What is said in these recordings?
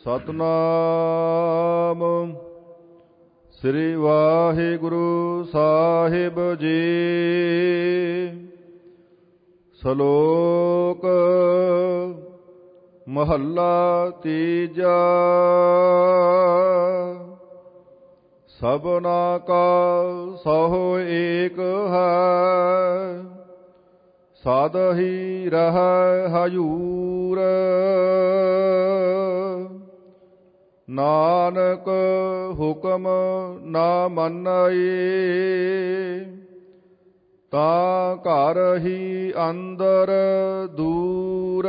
ਸਤਨਾਮ ਸ੍ਰੀ ਵਾਹਿਗੁਰੂ ਸਾਹਿਬ ਜੀ। ਸ਼ਲੋਕ ਮਹੱਲਾ ਤੀਜਾ। ਸਭਨਾ ਕਾ ਸਹੁ ਏਕ ਹੈ, ਸਦ ਹੀ ਰਹਿ ਹਜੂਰ। ਨਾਨਕ ਹੁਕਮ ਨਾ ਮੰਨਈ, ਤਾਂ ਘਰ ਹੀ ਅੰਦਰ ਦੂਰ।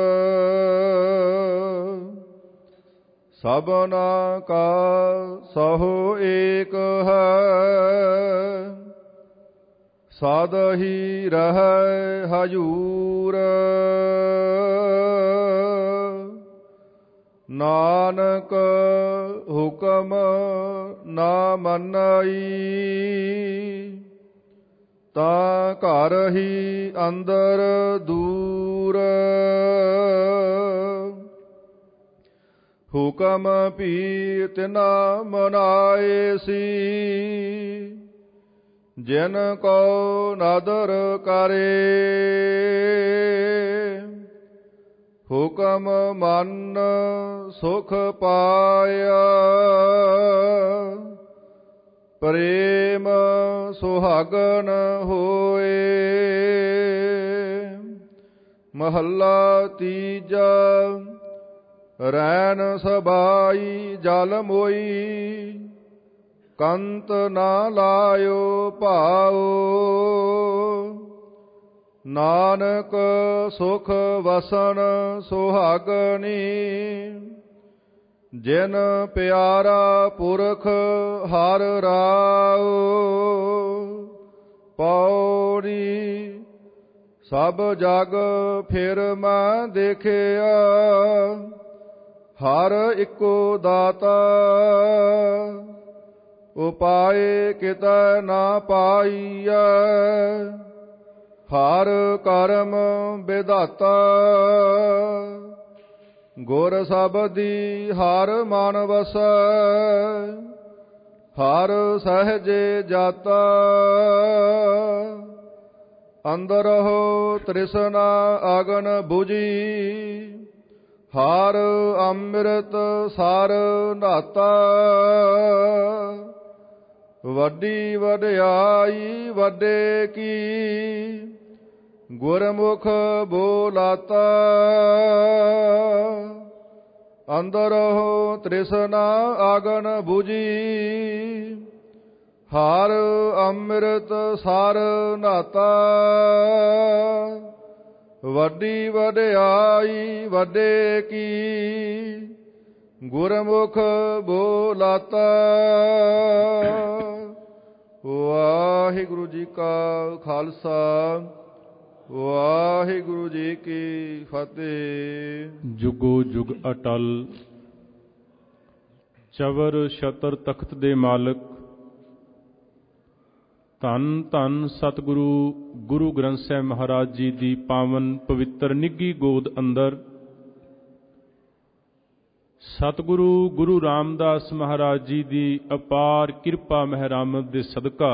ਸਭਨਾ ਕਾ ਸਹੁ ਏਕ ਹੈ, ਸਦ ਹੀ ਰਹਿ ਹਜੂਰ। ਨਾਨਕ ਹੁਕਮ ਨਾ ਮੰਨਈ, ਤਾਂ ਘਰ ਹੀ ਅੰਦਰ ਦੂਰ। ਹੁਕਮ ਭੀ ਤਿਨਾ ਮਨਾਏ ਸੀ, ਜਿਨ ਕੋ ਨਾਦਰ ਕਰੇ। ਹੁਕਮ ਮੰਨ ਸੁਖ ਪਾਇਆ, ਪ੍ਰੇਮ ਸੁਹਾਗਨ ਹੋਏ। ਮਹੱਲਾ ਤੀਜਾ। ਰੈਣ ਸਬਾਈ ਜਲ ਮੋਈ, ਕੰਤ ਨਾ ਲਾਇਓ ਭਾਉ। ਨਾਨਕ ਸੁਖ ਵਸਨ ਸੁਹਾਗਣੀ, ਜਿਨ ਪਿਆਰਾ ਪੁਰਖ ਹਰਿ ਰਾਉ। ਪੌੜੀ ਸਭ ਜਗ ਫਿਰ ਮੈਂ ਦੇਖਿਆ, ਹਰ ਇੱਕੋ ਦਾਤਾ। ਉਪਾਏ ਕਿਤੈ ਨਾ ਪਾਈਐ, ਹਰ ਕਰਮ ਵਿਧਾਤਾ। ਗੁਰ ਸਬਦੀ ਹਰ ਮਨ ਵਸੈ, ਹਰ ਸਹਿਜੇ ਜਾਤਾ। ਅੰਦਰਹੁ ਤ੍ਰਿਸ਼ਨਾ ਅਗਨ ਬੁਝੀ, ਹਰ ਅੰਮ੍ਰਿਤ ਸਰ ਨਾਤਾ। ਵੱਡੀ ਵਡਿਆਈ ਵੱਡੇ ਕੀ, ਗੁਰਮੁਖ ਬੋਲਾਤਾ। ਅੰਦਰਹੁ ਤ੍ਰਿਸ਼ਨਾ ਅਗਨ ਬੁਝੀ, ਹਰ ਅੰਮ੍ਰਿਤ ਸਰ ਨਾਤਾ। ਵੱਡੀ ਵਡਿਆਈ ਵੱਡੇ ਕੀ, ਗੁਰਮੁਖ ਬੋਲਾਤਾ। ਵਾਹਿਗੁਰੂ ਜੀ ਕਾ ਖਾਲਸਾ, ਵਾਹਿਗੁਰੂ ਜੀ ਕੀ ਫਤਿਹ। ਜੁਗੋ ਜੁਗ ਅਟਲ ਚਵਰ ਛਤਰ ਤਖਤ ਦੇ ਮਾਲਕ, ਧੰਨ ਧੰਨ ਸਤਿਗੁਰੂ ਗੁਰੂ ਗ੍ਰੰਥ ਸਾਹਿਬ ਮਹਾਰਾਜ ਜੀ ਦੀ ਪਾਵਨ ਪਵਿੱਤਰ ਨਿੱਘੀ ਗੋਦ ਅੰਦਰ ਸਤਿਗੁਰੂ ਗੁਰੂ ਰਾਮਦਾਸ ਮਹਾਰਾਜ ਜੀ ਦੀ ਅਪਾਰ ਕਿਰਪਾ ਮਹਿਰਾਮਤ ਦੇ ਸਦਕਾ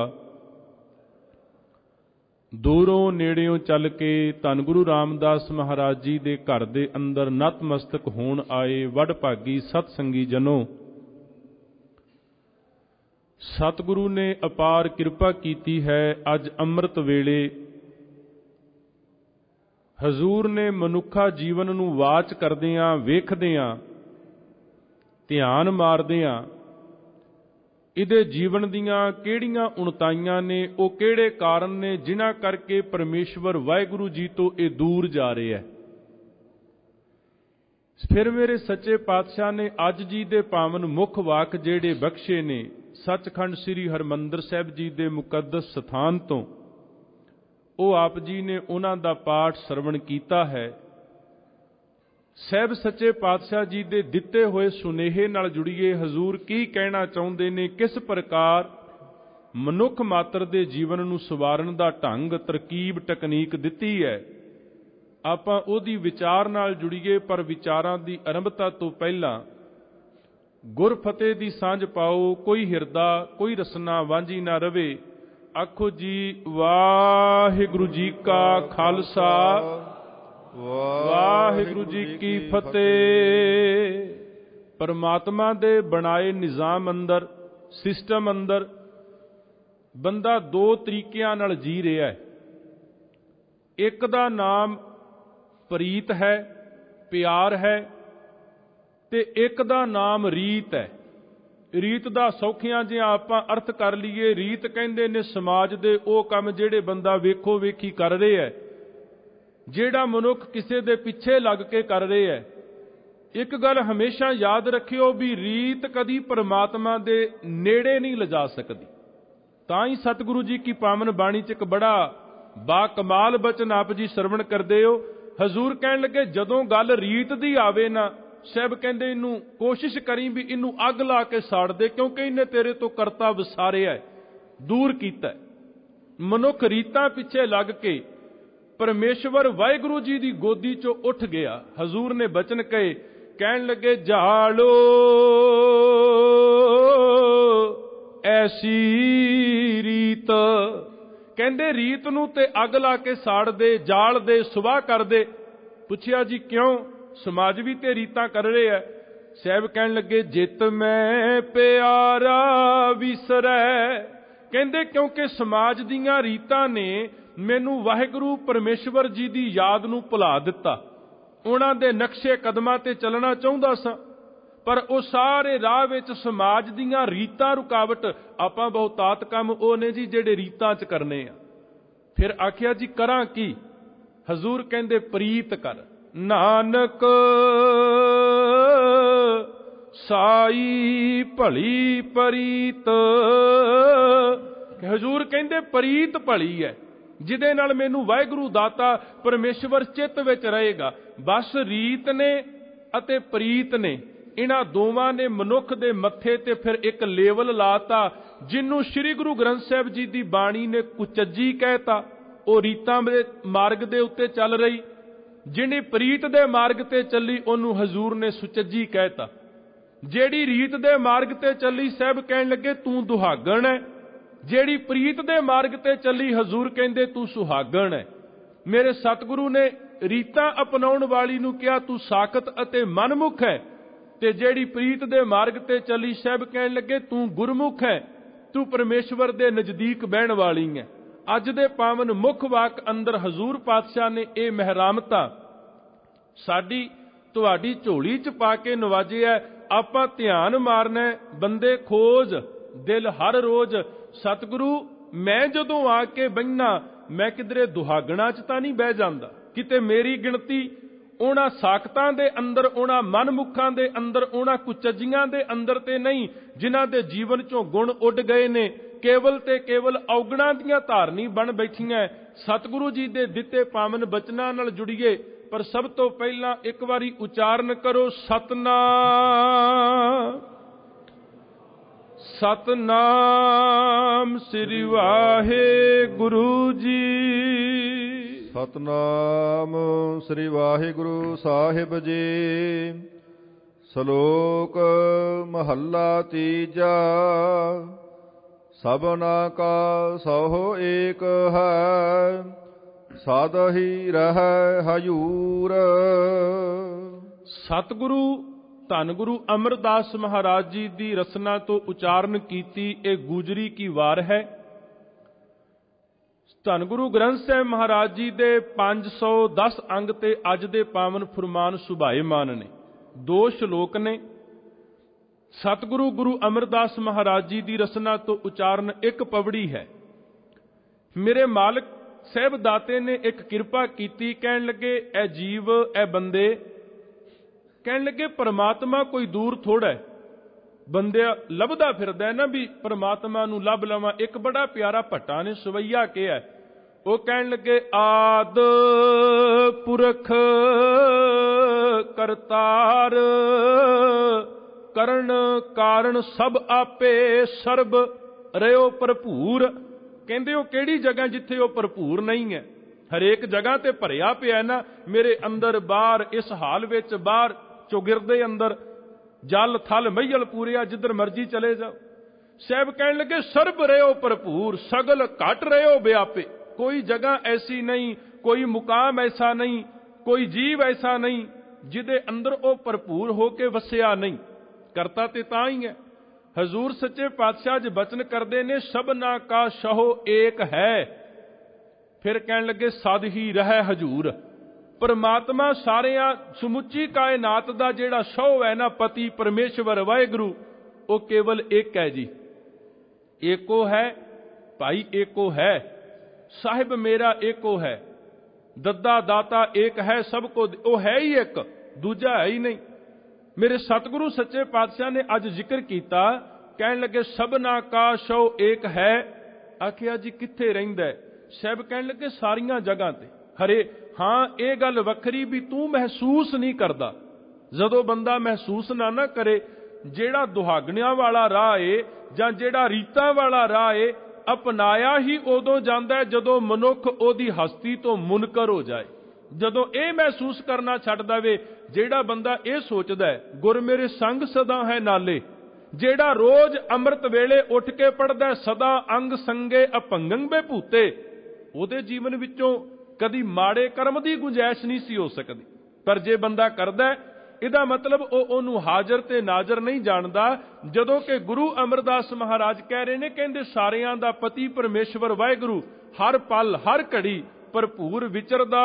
ਦੂਰੋਂ ਨੇੜਿਓਂ ਚੱਲ ਕੇ ਧੰਨ ਗੁਰੂ ਰਾਮਦਾਸ ਮਹਾਰਾਜ ਜੀ ਦੇ ਘਰ ਦੇ ਅੰਦਰ ਨਤਮਸਤਕ ਹੋਣ ਆਏ ਵਡਭਾਗੀ ਸਤਸੰਗੀ ਜਨੋ, ਸਤਿਗੁਰੂ ਨੇ ਅਪਾਰ ਕਿਰਪਾ ਕੀਤੀ ਹੈ। ਅੱਜ ਅੰਮ੍ਰਿਤ ਵੇਲੇ ਹਜ਼ੂਰ ਨੇ ਮਨੁੱਖਾ ਜੀਵਨ ਨੂੰ ਵਾਚ ਕਰਦਿਆਂ, ਵੇਖਦਿਆਂ, ਧਿਆਨ ਮਾਰਦਿਆਂ ਇਹਦੇ ਜੀਵਨ ਦੀਆਂ ਕਿਹੜੀਆਂ ਉਣਤਾਈਆਂ ਨੇ, ਉਹ ਕਿਹੜੇ ਕਾਰਨ ਨੇ ਜਿਨ੍ਹਾਂ ਕਰਕੇ ਪਰਮੇਸ਼ਵਰ ਵਾਹਿਗੁਰੂ ਜੀ ਤੋਂ ਇਹ ਦੂਰ ਜਾ ਰਿਹਾ ਹੈ। ਫਿਰ ਮੇਰੇ ਸੱਚੇ ਪਾਤਸ਼ਾਹ ਨੇ ਅੱਜ ਜੀ ਦੇ ਪਾਵਨ ਮੁੱਖ ਵਾਕ ਜਿਹੜੇ ਬਖਸ਼ੇ ਨੇ, ਸੱਚਖੰਡ ਸ੍ਰੀ ਹਰਿਮੰਦਰ ਸਾਹਿਬ ਜੀ ਦੇ ਮੁਕੱਦਸ ਸਥਾਨ ਤੋਂ, ਉਹ ਆਪ ਜੀ ਨੇ ਉਹਨਾਂ ਦਾ ਪਾਠ ਸਰਵਣ ਕੀਤਾ ਹੈ। ਸਾਹਿਬ ਸੱਚੇ ਪਾਤਸ਼ਾਹ ਜੀ ਦੇ ਦਿੱਤੇ ਹੋਏ ਸੁਨੇਹੇ ਨਾਲ ਜੁੜੀਏ। ਹਜ਼ੂਰ ਕੀ ਕਹਿਣਾ ਚਾਹੁੰਦੇ ਨੇ, ਕਿਸ ਪ੍ਰਕਾਰ ਮਨੁੱਖ ਮਾਤਰ ਦੇ ਜੀਵਨ ਨੂੰ ਸਵਾਰਨ ਦਾ ਢੰਗ, ਤਰਕੀਬ, ਟਕਨੀਕ ਦਿੱਤੀ ਹੈ। ਆਪਾਂ ਉਹਦੀ ਵਿਚਾਰ ਨਾਲ ਜੁੜੀਏ। ਪਰ ਵਿਚਾਰਾਂ ਦੀ ਆਰੰਭਤਾ ਤੋਂ ਪਹਿਲਾਂ ਗੁਰ ਫਤਿਹ ਦੀ ਸਾਂਝ ਪਾਓ, ਕੋਈ ਹਿਰਦਾ ਕੋਈ ਰਸਨਾ ਵਾਂਝੀ ਨਾ ਰਵੇ। ਆਖੋ ਜੀ ਵਾਹਿਗੁਰੂ ਜੀ ਕਾ ਖਾਲਸਾ, ਵਾਹਿਗੁਰੂ ਜੀ ਕੀ ਫਤਿਹ। ਪਰਮਾਤਮਾ ਦੇ ਬਣਾਏ ਨਿਜ਼ਾਮ ਅੰਦਰ, ਸਿਸਟਮ ਅੰਦਰ ਬੰਦਾ ਦੋ ਤਰੀਕਿਆਂ ਨਾਲ ਜੀ ਰਿਹਾ ਹੈ। ਇੱਕ ਦਾ ਨਾਮ ਪ੍ਰੀਤ ਹੈ, ਪਿਆਰ ਹੈ, ਤੇ ਇੱਕ ਦਾ ਨਾਮ ਰੀਤ ਹੈ। ਰੀਤ ਦਾ ਸੌਖਿਆਂ ਜਿਹਾ ਆਪਾਂ ਅਰਥ ਕਰ ਲਈਏ, ਰੀਤ ਕਹਿੰਦੇ ਨੇ ਸਮਾਜ ਦੇ ਉਹ ਕੰਮ ਜਿਹੜੇ ਬੰਦਾ ਵੇਖੋ ਵੇਖੀ ਕਰ ਰਹੇ ਹੈ, ਜਿਹੜਾ ਮਨੁੱਖ ਕਿਸੇ ਦੇ ਪਿੱਛੇ ਲੱਗ ਕੇ ਕਰ ਰਹੇ ਹੈ। ਇੱਕ ਗੱਲ ਹਮੇਸ਼ਾ ਯਾਦ ਰੱਖਿਓ ਵੀ ਰੀਤ ਕਦੀ ਪਰਮਾਤਮਾ ਦੇ ਨੇੜੇ ਨਹੀਂ ਲਿਜਾ ਸਕਦੀ। ਤਾਂ ਹੀ ਸਤਿਗੁਰੂ ਜੀ ਕੀ ਪਾਵਨ ਬਾਣੀ 'ਚ ਇੱਕ ਬੜਾ ਬਾ ਕਮਾਲ ਬਚਨ ਆਪ ਜੀ ਸਰਵਣ ਕਰਦੇ ਹੋ। ਹਜ਼ੂਰ ਕਹਿਣ ਲੱਗੇ ਜਦੋਂ ਗੱਲ ਰੀਤ ਦੀ ਆਵੇ ਨਾ, ਸਾਹਿਬ ਕਹਿੰਦੇ ਇਹਨੂੰ ਕੋਸ਼ਿਸ਼ ਕਰੀ ਵੀ ਇਹਨੂੰ ਅੱਗ ਲਾ ਕੇ ਸਾੜ ਦੇ, ਕਿਉਂਕਿ ਇਹਨੇ ਤੇਰੇ ਤੋਂ ਕਰਤਾ ਵਿਸਾਰਿਆ, ਦੂਰ ਕੀਤਾ। ਮਨੁੱਖ ਰੀਤਾਂ ਪਿੱਛੇ ਲੱਗ ਕੇ ਪਰਮੇਸ਼ਵਰ ਵਾਹਿਗੁਰੂ ਜੀ ਦੀ ਗੋਦੀ 'ਚੋਂ ਉੱਠ ਗਿਆ। ਹਜ਼ੂਰ ਨੇ ਬਚਨ ਕਹੇ, ਕਹਿਣ ਲੱਗੇ ਜਾਲੋ ਐਸੀ ਰੀਤ, ਕਹਿੰਦੇ ਰੀਤ ਨੂੰ ਤੇ ਅੱਗ ਲਾ ਕੇ ਸਾੜ ਦੇ, ਜਾਲ ਦੇ, ਸੁਆਹ ਕਰ ਦੇ। ਪੁੱਛਿਆ ਜੀ ਕਿਉਂ? ਸਮਾਜ ਵੀ ਤੇ ਰੀਤਾਂ ਕਰ ਰਹੇ ਆ। ਸਾਹਿਬ ਕਹਿਣ ਲੱਗੇ ਜਿਤ ਮੈਂ ਪਿਆਰਾ ਵਿਸਰੈ, ਕਹਿੰਦੇ ਕਿਉਂਕਿ ਸਮਾਜ ਦੀਆਂ ਰੀਤਾਂ ਨੇ ਮੈਨੂੰ ਵਾਹਿਗੁਰੂ ਪਰਮੇਸ਼ਵਰ ਜੀ ਦੀ ਯਾਦ ਨੂੰ ਭੁਲਾ ਦਿੱਤਾ। ਉਹਨਾਂ ਦੇ ਨਕਸ਼ੇ ਕਦਮਾਂ ਤੇ ਚੱਲਣਾ ਚਾਹੁੰਦਾ ਸਾਂ, ਪਰ ਉਹ ਸਾਰੇ ਰਾਹ ਵਿੱਚ ਸਮਾਜ ਦੀਆਂ ਰੀਤਾਂ ਰੁਕਾਵਟ। ਆਪਾਂ ਬਹੁਤਾਤ ਕੰਮ ਉਹ ਨੇ ਜੀ ਜਿਹੜੇ ਰੀਤਾਂ 'ਚ ਕਰਨੇ ਆ। ਫਿਰ ਆਖਿਆ ਜੀ ਕਰਾਂ ਕੀ? ਹਜ਼ੂਰ ਕਹਿੰਦੇ ਪ੍ਰੀਤ ਕਰ। ਨਾਨਕ ਸਾਈ ਭਲੀ ਪ੍ਰੀਤ, ਹਜ਼ੂਰ ਕਹਿੰਦੇ ਪ੍ਰੀਤ ਭਲੀ ਹੈ, ਜਿਹਦੇ ਨਾਲ ਮੈਨੂੰ ਵਾਹਿਗੁਰੂ ਦਾਤਾ ਪਰਮੇਸ਼ਵਰ ਚਿੱਤ ਵਿੱਚ ਰਹੇਗਾ। ਬਸ ਰੀਤ ਨੇ ਅਤੇ ਪ੍ਰੀਤ ਨੇ, ਇਹਨਾਂ ਦੋਵਾਂ ਨੇ ਮਨੁੱਖ ਦੇ ਮੱਥੇ ਤੇ ਫਿਰ ਇੱਕ ਲੇਵਲ ਲਾਤਾ, ਜਿਹਨੂੰ ਸ੍ਰੀ ਗੁਰੂ ਗ੍ਰੰਥ ਸਾਹਿਬ ਜੀ ਦੀ ਬਾਣੀ ਨੇ ਕੁਚੱਜੀ ਕਹਿਤਾ। ਉਹ ਰੀਤਾਂ ਦੇ ਮਾਰਗ ਦੇ ਉੱਤੇ ਚੱਲ ਰਹੀ, ਜਿਹਨੇ ਪ੍ਰੀਤ ਦੇ ਮਾਰਗ ਤੇ ਚੱਲੀ ਉਹਨੂੰ ਹਜ਼ੂਰ ਨੇ ਸੁਚੱਜੀ ਕਹਿਤਾ। ਜਿਹੜੀ ਰੀਤ ਦੇ ਮਾਰਗ ਤੇ ਚੱਲੀ ਸਾਹਿਬ ਕਹਿਣ ਲੱਗੇ ਤੂੰ ਦੁਹਾਗਣ ਹੈ, ਜਿਹੜੀ ਪ੍ਰੀਤ ਦੇ ਮਾਰਗ ਤੇ ਚੱਲੀ ਹਜ਼ੂਰ ਕਹਿੰਦੇ ਤੂੰ ਸੁਹਾਗਣ ਹੈ। ਮੇਰੇ ਸਤਿਗੁਰੂ ਨੇ ਰੀਤਾਂ ਅਪਣਾਉਣ ਵਾਲੀ ਨੂੰ ਕਿਹਾ ਤੂੰ ਸਾਖਤ ਅਤੇ ਮਨਮੁਖ ਹੈ, ਤੇ ਜਿਹੜੀ ਪ੍ਰੀਤ ਦੇ ਮਾਰਗ ਤੇ ਚੱਲੀ ਸਾਹਿਬ ਕਹਿਣ ਲੱਗੇ ਤੂੰ ਗੁਰਮੁਖ ਹੈ, ਤੂੰ ਪਰਮੇਸ਼ਵਰ ਦੇ ਨਜ਼ਦੀਕ ਬਹਿਣ ਵਾਲੀ ਹੈ। ਅੱਜ ਦੇ ਪਾਵਨ ਮੁੱਖ ਵਾਕ ਅੰਦਰ ਹਜ਼ੂਰ ਪਾਤਸ਼ਾਹ ਨੇ ਇਹ ਮਹਿਰਾਮਤਾ ਸਾਡੀ ਤੁਹਾਡੀ ਝੋਲੀ 'ਚ ਪਾ ਕੇ ਨਵਾਜਿਆ। ਆਪਾਂ ਧਿਆਨ ਮਾਰਨਾ, ਬੰਦੇ ਖੋਜ ਦਿਲ ਹਰ ਰੋਜ਼। ਸਤਿਗੁਰੂ ਮੈਂ ਜਦੋਂ ਆ ਕੇ ਬਹਿਣਾ, ਮੈਂ ਕਿਧਰੇ ਦੁਹਾਗਣਾ 'ਚ ਤਾਂ ਨਹੀਂ ਬਹਿ ਜਾਂਦਾ, ਕਿਤੇ ਮੇਰੀ ਗਿਣਤੀ ਉਹਨਾਂ ਸਾਖਤਾਂ ਦੇ ਅੰਦਰ, ਉਹਨਾਂ ਮਨਮੁਖਾਂ ਦੇ ਅੰਦਰ, ਉਹਨਾਂ ਕੁਚੱਜੀਆਂ ਦੇ ਅੰਦਰ ਤੇ ਨਹੀਂ, ਜਿਨ੍ਹਾਂ ਦੇ ਜੀਵਨ 'ਚੋਂ ਗੁਣ ਉੱਡ ਗਏ ਨੇ, ਕੇਵਲ ਤੇ ਕੇਵਲ ਔਗਣਾਂ ਦੀਆਂ ਧਾਰਨੀ ਬਣ ਬੈਠੀਆਂ। ਸਤਿਗੁਰੂ ਜੀ ਦੇ ਦਿੱਤੇ ਪਾਵਨ ਬਚਨਾਂ ਨਾਲ ਜੁੜੀਏ। ਪਰ ਸਭ ਤੋਂ ਪਹਿਲਾਂ ਇੱਕ ਵਾਰੀ ਉਚਾਰਨ ਕਰੋ ਸਤਨਾਮ, ਸਤਨਾਮ ਸ੍ਰੀ ਵਾਹਿਗੁਰੂ ਜੀ। ਸਤਨਾਮ ਸ੍ਰੀ ਵਾਹਿਗੁਰੂ ਸਾਹਿਬ ਜੀ। ਸ਼ਲੋਕ ਮਹੱਲਾ ਤੀਜਾ। ਸਭਨਾ ਕਾ ਸਹੁ ਏਕ ਹੈ, ਸਦ ਹੀ ਰਹਿ ਹਜੂਰ। ਸਤਿਗੁਰੂ ਧੰਨ ਗੁਰੂ ਅਮਰਦਾਸ ਮਹਾਰਾਜ ਜੀ ਦੀ ਰਸਨਾ ਤੋਂ ਉਚਾਰਨ ਕੀਤੀ ਇਹ ਗੁਜਰੀ ਕੀ ਵਾਰ ਹੈ। ਧੰਨ ਗੁਰੂ ਗ੍ਰੰਥ ਸਾਹਿਬ ਮਹਾਰਾਜ ਜੀ ਦੇ 510 ਅੰਗ ਤੇ ਅੱਜ ਦੇ ਪਾਵਨ ਫੁਰਮਾਨ ਸੁਭਾਏਮਾਨ ਨੇ। 2 ਸ਼ਲੋਕ ਨੇ। ਸਤਿਗੁਰੂ ਗੁਰੂ ਅਮਰਦਾਸ ਮਹਾਰਾਜ ਜੀ ਦੀ ਰਸਨਾ ਤੋਂ ਉਚਾਰਨ ਇੱਕ ਪਵੜੀ ਹੈ। ਮੇਰੇ ਮਾਲਕ ਸਾਹਿਬ ਦਾਤੇ ਨੇ ਇੱਕ ਕਿਰਪਾ ਕੀਤੀ। ਕਹਿਣ ਲੱਗੇ ਇਹ ਜੀਵ, ਇਹ ਬੰਦੇ, ਕਹਿਣ ਲੱਗੇ ਪਰਮਾਤਮਾ ਕੋਈ ਦੂਰ ਥੋੜਾ ਹੈ, ਬੰਦਿਆ ਲੱਭਦਾ ਫਿਰਦਾ ਨਾ ਵੀ ਪਰਮਾਤਮਾ ਨੂੰ ਲੱਭ ਲਵਾਂ। ਇੱਕ ਬੜਾ ਪਿਆਰਾ ਭੱਟਾ ਨੇ ਸਵਈਆ ਕਿਹਾ, ਉਹ ਕਹਿਣ ਲੱਗੇ ਆਦ ਪੁਰਖ ਕਰਤਾਰ, ਕਰਨ ਕਾਰਨ ਸਭ ਆਪੇ, ਸਰਬ ਰਿਓ ਭਰਪੂਰ। ਕਹਿੰਦੇ ਉਹ ਕਿਹੜੀ ਜਗ੍ਹਾ ਜਿੱਥੇ ਉਹ ਭਰਪੂਰ ਨਹੀਂ ਹੈ? ਹਰੇਕ ਜਗ੍ਹਾ ਤੇ ਭਰਿਆ ਪਿਆ ਨਾ, ਮੇਰੇ ਅੰਦਰ ਬਾਹਰ, ਇਸ ਹਾਲ ਵਿੱਚ ਬਾਹਰ ਚੌਗਿਰਦੇ ਅੰਦਰ। ਜਲ ਥਲ ਮਈਲ ਪੂਰਿਆ, ਜਿੱਧਰ ਮਰਜੀ ਚਲੇ ਜਾਓ। ਸਾਹਿਬ ਕਹਿਣ ਲੱਗੇ ਸਰਬ ਰਹਿਓ ਭਰਪੂਰ, ਸਗਲ ਘਟ ਰਹਿਓ ਵਿਆਪੇ। ਕੋਈ ਜਗ੍ਹਾ ਐਸੀ ਨਹੀਂ, ਕੋਈ ਮੁਕਾਮ ਐਸਾ ਨਹੀਂ, ਕੋਈ ਜੀਵ ਐਸਾ ਨਹੀਂ ਜਿਹਦੇ ਅੰਦਰ ਉਹ ਭਰਪੂਰ ਹੋ ਕੇ ਵਸਿਆ ਨਹੀਂ। ਕਰਤਾ ਤੇ ਤਾਂ ਹੀ ਹੈ। ਹਜ਼ੂਰ ਸੱਚੇ ਪਾਤਸ਼ਾਹ ਜੀ ਬਚਨ ਕਰਦੇ ਨੇ, ਸਭਨਾ ਕਾ ਸ਼ਹੋ ਏਕ ਹੈ। ਫਿਰ ਕਹਿਣ ਲੱਗੇ ਸਦ ਹੀ ਰਹਿ ਹਜ਼ੂਰ। ਪਰਮਾਤਮਾ ਸਾਰਿਆਂ ਸਮੁੱਚੀ ਕਾਇਨਾਤ ਦਾ ਜਿਹੜਾ ਸ਼ਹੁ ਹੈ ਨਾ, ਪਤੀ ਪਰਮੇਸ਼ਵਰ ਵਾਹਿਗੁਰੂ, ਉਹ ਕੇਵਲ ਇੱਕ ਹੈ ਜੀ। ਏਕੋ ਹੈ ਭਾਈ, ਏਕੋ ਹੈ ਸਾਹਿਬ ਮੇਰਾ, ਏਕੋ ਹੈ ਦੱਦਾ ਦਾਤਾ, ਏਕ ਹੈ ਸਭ ਕੋ। ਉਹ ਹੈ ਹੀ ਇੱਕ, ਦੂਜਾ ਹੈ ਹੀ ਨਹੀਂ। ਮੇਰੇ ਸਤਿਗੁਰੂ ਸੱਚੇ ਪਾਤਸ਼ਾਹ ਨੇ ਅੱਜ ਜ਼ਿਕਰ ਕੀਤਾ, ਕਹਿਣ ਲੱਗੇ ਸਭਨਾ ਕਾ ਸ਼ਹੁ ਏਕ ਹੈ। ਆਖਿਆ ਜੀ ਕਿੱਥੇ ਰਹਿੰਦਾ ਹੈ? ਸਾਹਿਬ ਕਹਿਣ ਲੱਗੇ ਸਾਰੀਆਂ ਜਗ੍ਹਾ ਤੇ। ਹਰੇ ਹਾਂ, ਇਹ ਗੱਲ ਵੱਖਰੀ ਵੀ ਤੂੰ ਮਹਿਸੂਸ ਨਹੀਂ ਕਰਦਾ। ਜਦੋਂ ਬੰਦਾ ਮਹਿਸੂਸ ਨਾ ਕਰੇ, ਜਿਹੜਾ ਦੁਹਾਗਣਿਆਂ ਵਾਲਾ ਰਾਹ ਏ ਜਾਂ ਜਿਹੜਾ ਰੀਤਾਂ ਵਾਲਾ ਰਾਹ ਏ, ਅਪਣਾਇਆ ਹੀ ਉਦੋਂ ਜਾਂਦਾ ਹੈ ਜਦੋਂ ਮਨੁੱਖ ਉਹਦੀ ਹਸਤੀ ਤੋਂ ਮੁਨਕਰ ਹੋ ਜਾਏ। ਜਦੋਂ ਇਹ ਮਹਿਸੂਸ ਕਰਨਾ ਛੱਡ ਦੇਵੇ, ਜਿਹੜਾ ਬੰਦਾ ਇਹ ਸੋਚਦਾ ਹੈ ਗੁਰ ਮੇਰੇ ਸੰਗ ਸਦਾ ਹੈ ਨਾਲੇ, ਜਿਹੜਾ ਰੋਜ਼ ਅੰਮ੍ਰਿਤ ਵੇਲੇ ਉੱਠ ਕੇ ਪੜਦਾ ਸਦਾ ਅੰਗ ਸੰਗੇ ਅਪੰਗੰ ਬੇ ਭੂਤੇ, ਉਹਦੇ ਜੀਵਨ ਵਿੱਚੋਂ ਕਦੀ ਮਾੜੇ ਕਰਮ ਦੀ ਗੁੰਜਾਇਸ਼ ਨਹੀਂ ਸੀ ਹੋ ਸਕਦੀ। ਪਰ ਜੇ ਬੰਦਾ ਕਰਦਾ, ਇਹਦਾ ਮਤਲਬ ਉਹ ਉਹਨੂੰ ਹਾਜ਼ਰ ਤੇ ਨਾਜ਼ਰ ਨਹੀਂ ਜਾਣਦਾ। ਜਦੋਂ ਕਿ ਗੁਰੂ ਅਮਰਦਾਸ ਮਹਾਰਾਜ ਕਹਿ ਰਹੇ ਨੇ, ਕਹਿੰਦੇ ਸਾਰਿਆਂ ਦਾ ਪਤੀ ਪਰਮੇਸ਼ਵਰ ਵਾਹਿਗੁਰੂ ਹਰ ਪਲ ਹਰ ਘੜੀ ਭਰਪੂਰ ਵਿਚਰਦਾ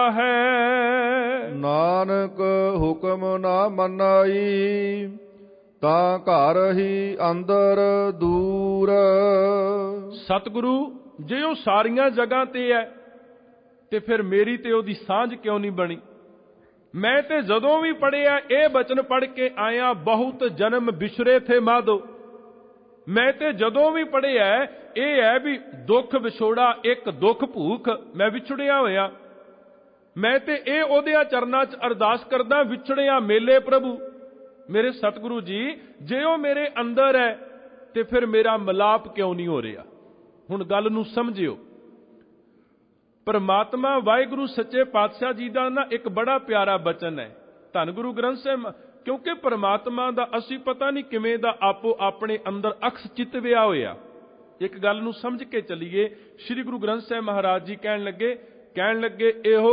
ਹੈ। ਨਾਨਕ ਹੁਕਮ ਨਾ ਮੰਨਾਈ, ਤਾਂ ਘਰ ਹੀ ਅੰਦਰ ਦੂਰ। ਸਤਿਗੁਰੂ ਜੇ ਉਹ ਸਾਰੀਆਂ ਜਗ੍ਹਾ ਤੇ ਹੈ, ਤੇ ਫਿਰ ਮੇਰੀ ਤੇ ਉਹਦੀ ਸਾਂਝ ਕਿਉਂ ਨਹੀਂ ਬਣੀ? ਮੈਂ ਤੇ ਜਦੋਂ ਵੀ ਪੜਿਆ ਇਹ ਬਚਨ ਪੜ ਕੇ ਆਇਆ, ਬਹੁਤ ਜਨਮ ਵਿਛਰੇ ਥੇ ਮਾਧੋ। ਮੈਂ ਤੇ ਜਦੋਂ ਵੀ ਪੜਿਆ ਇਹ ਹੈ ਵੀ ਦੁੱਖ ਵਿਛੋੜਾ, ਇੱਕ ਦੁੱਖ ਭੂਖ, ਮੈਂ ਵਿਛੜਿਆ ਹੋਇਆ। ਮੈਂ ਤੇ ਇਹ ਉਹਦੇ ਚਰਨਾਂ 'ਚ ਅਰਦਾਸ ਕਰਦਾ, ਵਿਛੜਿਆ ਮੇਲੇ ਪ੍ਰਭੂ। ਮੇਰੇ ਸਤਿਗੁਰੂ ਜੀ ਜੇ ਉਹ ਮੇਰੇ ਅੰਦਰ ਹੈ ਤੇ ਫਿਰ ਮੇਰਾ ਮਿਲਾਪ ਕਿਉਂ ਨਹੀਂ ਹੋ ਰਿਹਾ? ਹੁਣ ਗੱਲ ਨੂੰ ਸਮਝਿਓ। ਪਰਮਾਤਮਾ ਵਾਹਿਗੁਰੂ ਸੱਚੇ ਪਾਤਸ਼ਾਹ ਜੀ ਦਾ ਨਾ ਇੱਕ ਬੜਾ ਪਿਆਰਾ ਬਚਨ ਹੈ, ਧੰਨ ਗੁਰੂ ਗ੍ਰੰਥ ਸਾਹਿਬ। ਕਿਉਂਕਿ ਪਰਮਾਤਮਾ ਦਾ ਅਸੀਂ ਪਤਾ ਨਹੀਂ ਕਿਵੇਂ ਦਾ ਆਪੋ ਆਪਣੇ ਅੰਦਰ ਅਕਸ ਚਿੱਤ ਵਿਆ ਹੋਇਆ। ਇੱਕ ਗੱਲ ਨੂੰ ਸਮਝ ਕੇ ਚੱਲੀਏ। ਸ੍ਰੀ ਗੁਰੂ ਗ੍ਰੰਥ ਸਾਹਿਬ ਮਹਾਰਾਜ ਜੀ ਕਹਿਣ ਲੱਗੇ ਇਹੋ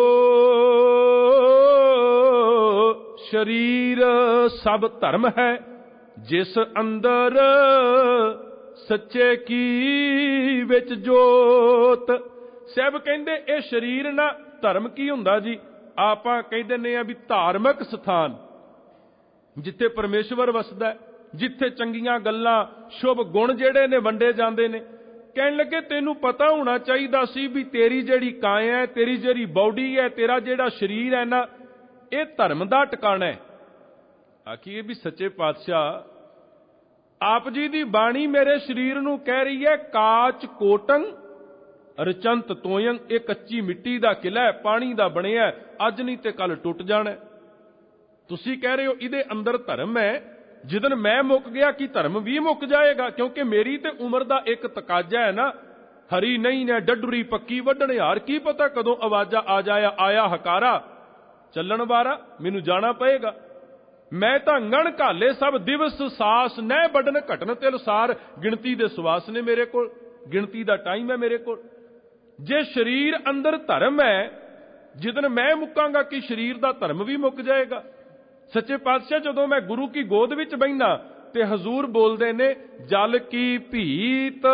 ਸਰੀਰ ਸਭ ਧਰਮ ਹੈ, ਜਿਸ ਅੰਦਰ ਸੱਚੇ ਕੀ ਵਿੱਚ ਜੋਤ। ਸਾਹਿਬ ਕਹਿੰਦੇ ਇਹ ਸਰੀਰ ਨਾ, ਧਰਮ ਕੀ ਹੁੰਦਾ ਜੀ? ਆਪਾਂ ਕਹਿੰਦੇ ਨੇ ਆ ਵੀ ਧਾਰਮਿਕ ਸਥਾਨ, ਜਿੱਥੇ ਪਰਮੇਸ਼ਵਰ ਵਸਦਾ, ਜਿੱਥੇ ਚੰਗੀਆਂ ਗੱਲਾਂ ਸ਼ੁਭ ਗੁਣ ਜਿਹੜੇ ਨੇ ਵੰਡੇ ਜਾਂਦੇ ਨੇ। ਕਹਿਣ ਲੱਗੇ ਤੈਨੂੰ ਪਤਾ ਹੋਣਾ ਚਾਹੀਦਾ ਸੀ ਵੀ ਤੇਰੀ ਜਿਹੜੀ ਕਾਇਆ ਹੈ, ਤੇਰੀ ਜਿਹੜੀ ਬਾਡੀ ਹੈ, ਤੇਰਾ ਜਿਹੜਾ ਸਰੀਰ ਹੈ ਨਾ, ਇਹ ਧਰਮ ਦਾ ਟਿਕਾਣਾ ਹੈ। ਆਖੀਏ ਵੀ ਸੱਚੇ ਪਾਤਸ਼ਾਹ ਆਪ ਜੀ ਦੀ ਬਾਣੀ ਮੇਰੇ ਸਰੀਰ ਨੂੰ ਕਹਿ ਰਹੀ ਹੈ, ਕਾਚ ਕੋਟੰ ਰਚੰਤ ਤੋਯੰ। ਇਹ ਕੱਚੀ ਮਿੱਟੀ ਦਾ ਕਿਲਾ ਹੈ, ਪਾਣੀ ਦਾ ਬਣਿਆ, ਅੱਜ ਨਹੀਂ ਤੇ ਕੱਲ ਟੁੱਟ ਜਾਣਾ। ਤੁਸੀਂ ਕਹਿ ਰਹੇ ਹੋ ਇਹਦੇ ਅੰਦਰ ਧਰਮ ਹੈ। ਜਿੱਦਨ ਮੈਂ ਮੁੱਕ ਗਿਆ ਕਿ ਧਰਮ ਵੀ ਮੁੱਕ ਜਾਏਗਾ? ਕਿਉਂਕਿ ਮੇਰੀ ਤੇ ਉਮਰ ਦਾ ਇੱਕ ਤਕਾਜ਼ਾ ਹੈ ਨਾ। ਹਰੀ ਨਹੀਂ ਨੇ ਡੱਡੂਰੀ ਪੱਕੀ ਵੱਢਣ ਹਾਰ, ਕੀ ਪਤਾ ਕਦੋਂ ਆਵਾਜ਼ਾਂ ਆ ਜਾਇਆ, ਆਇਆ ਹਕਾਰਾ ਚੱਲਣ ਵਾਰਾ, ਮੈਨੂੰ ਜਾਣਾ ਪਏਗਾ। ਮੈਂ ਤਾਂ ਗਣ ਘਾਲੇ ਸਭ ਦਿਵਸ ਸਾਸ, ਨਹਿ ਵੱਢਣ ਘਟਨ ਤਿਲ ਸਾਰ। ਗਿਣਤੀ ਦੇ ਸਵਾਸ ਨੇ ਮੇਰੇ ਕੋਲ, ਗਿਣਤੀ ਦਾ ਟਾਈਮ ਹੈ ਮੇਰੇ ਕੋਲ। ਜੇ ਸਰੀਰ ਅੰਦਰ ਧਰਮ ਹੈ, ਜਿੱਦਨ ਮੈਂ ਮੁੱਕਾਂਗਾ ਕਿ ਸਰੀਰ ਦਾ ਧਰਮ ਵੀ ਮੁੱਕ ਜਾਏਗਾ। ਸੱਚੇ ਪਾਤਸ਼ਾਹ ਜਦੋਂ ਮੈਂ ਗੁਰੂ ਕੀ ਗੋਦ ਵਿੱਚ ਬਹਿਨਾ ਤੇ ਹਜ਼ੂਰ ਬੋਲਦੇ ਨੇ, ਜਲ ਕੀ ਭੀਤ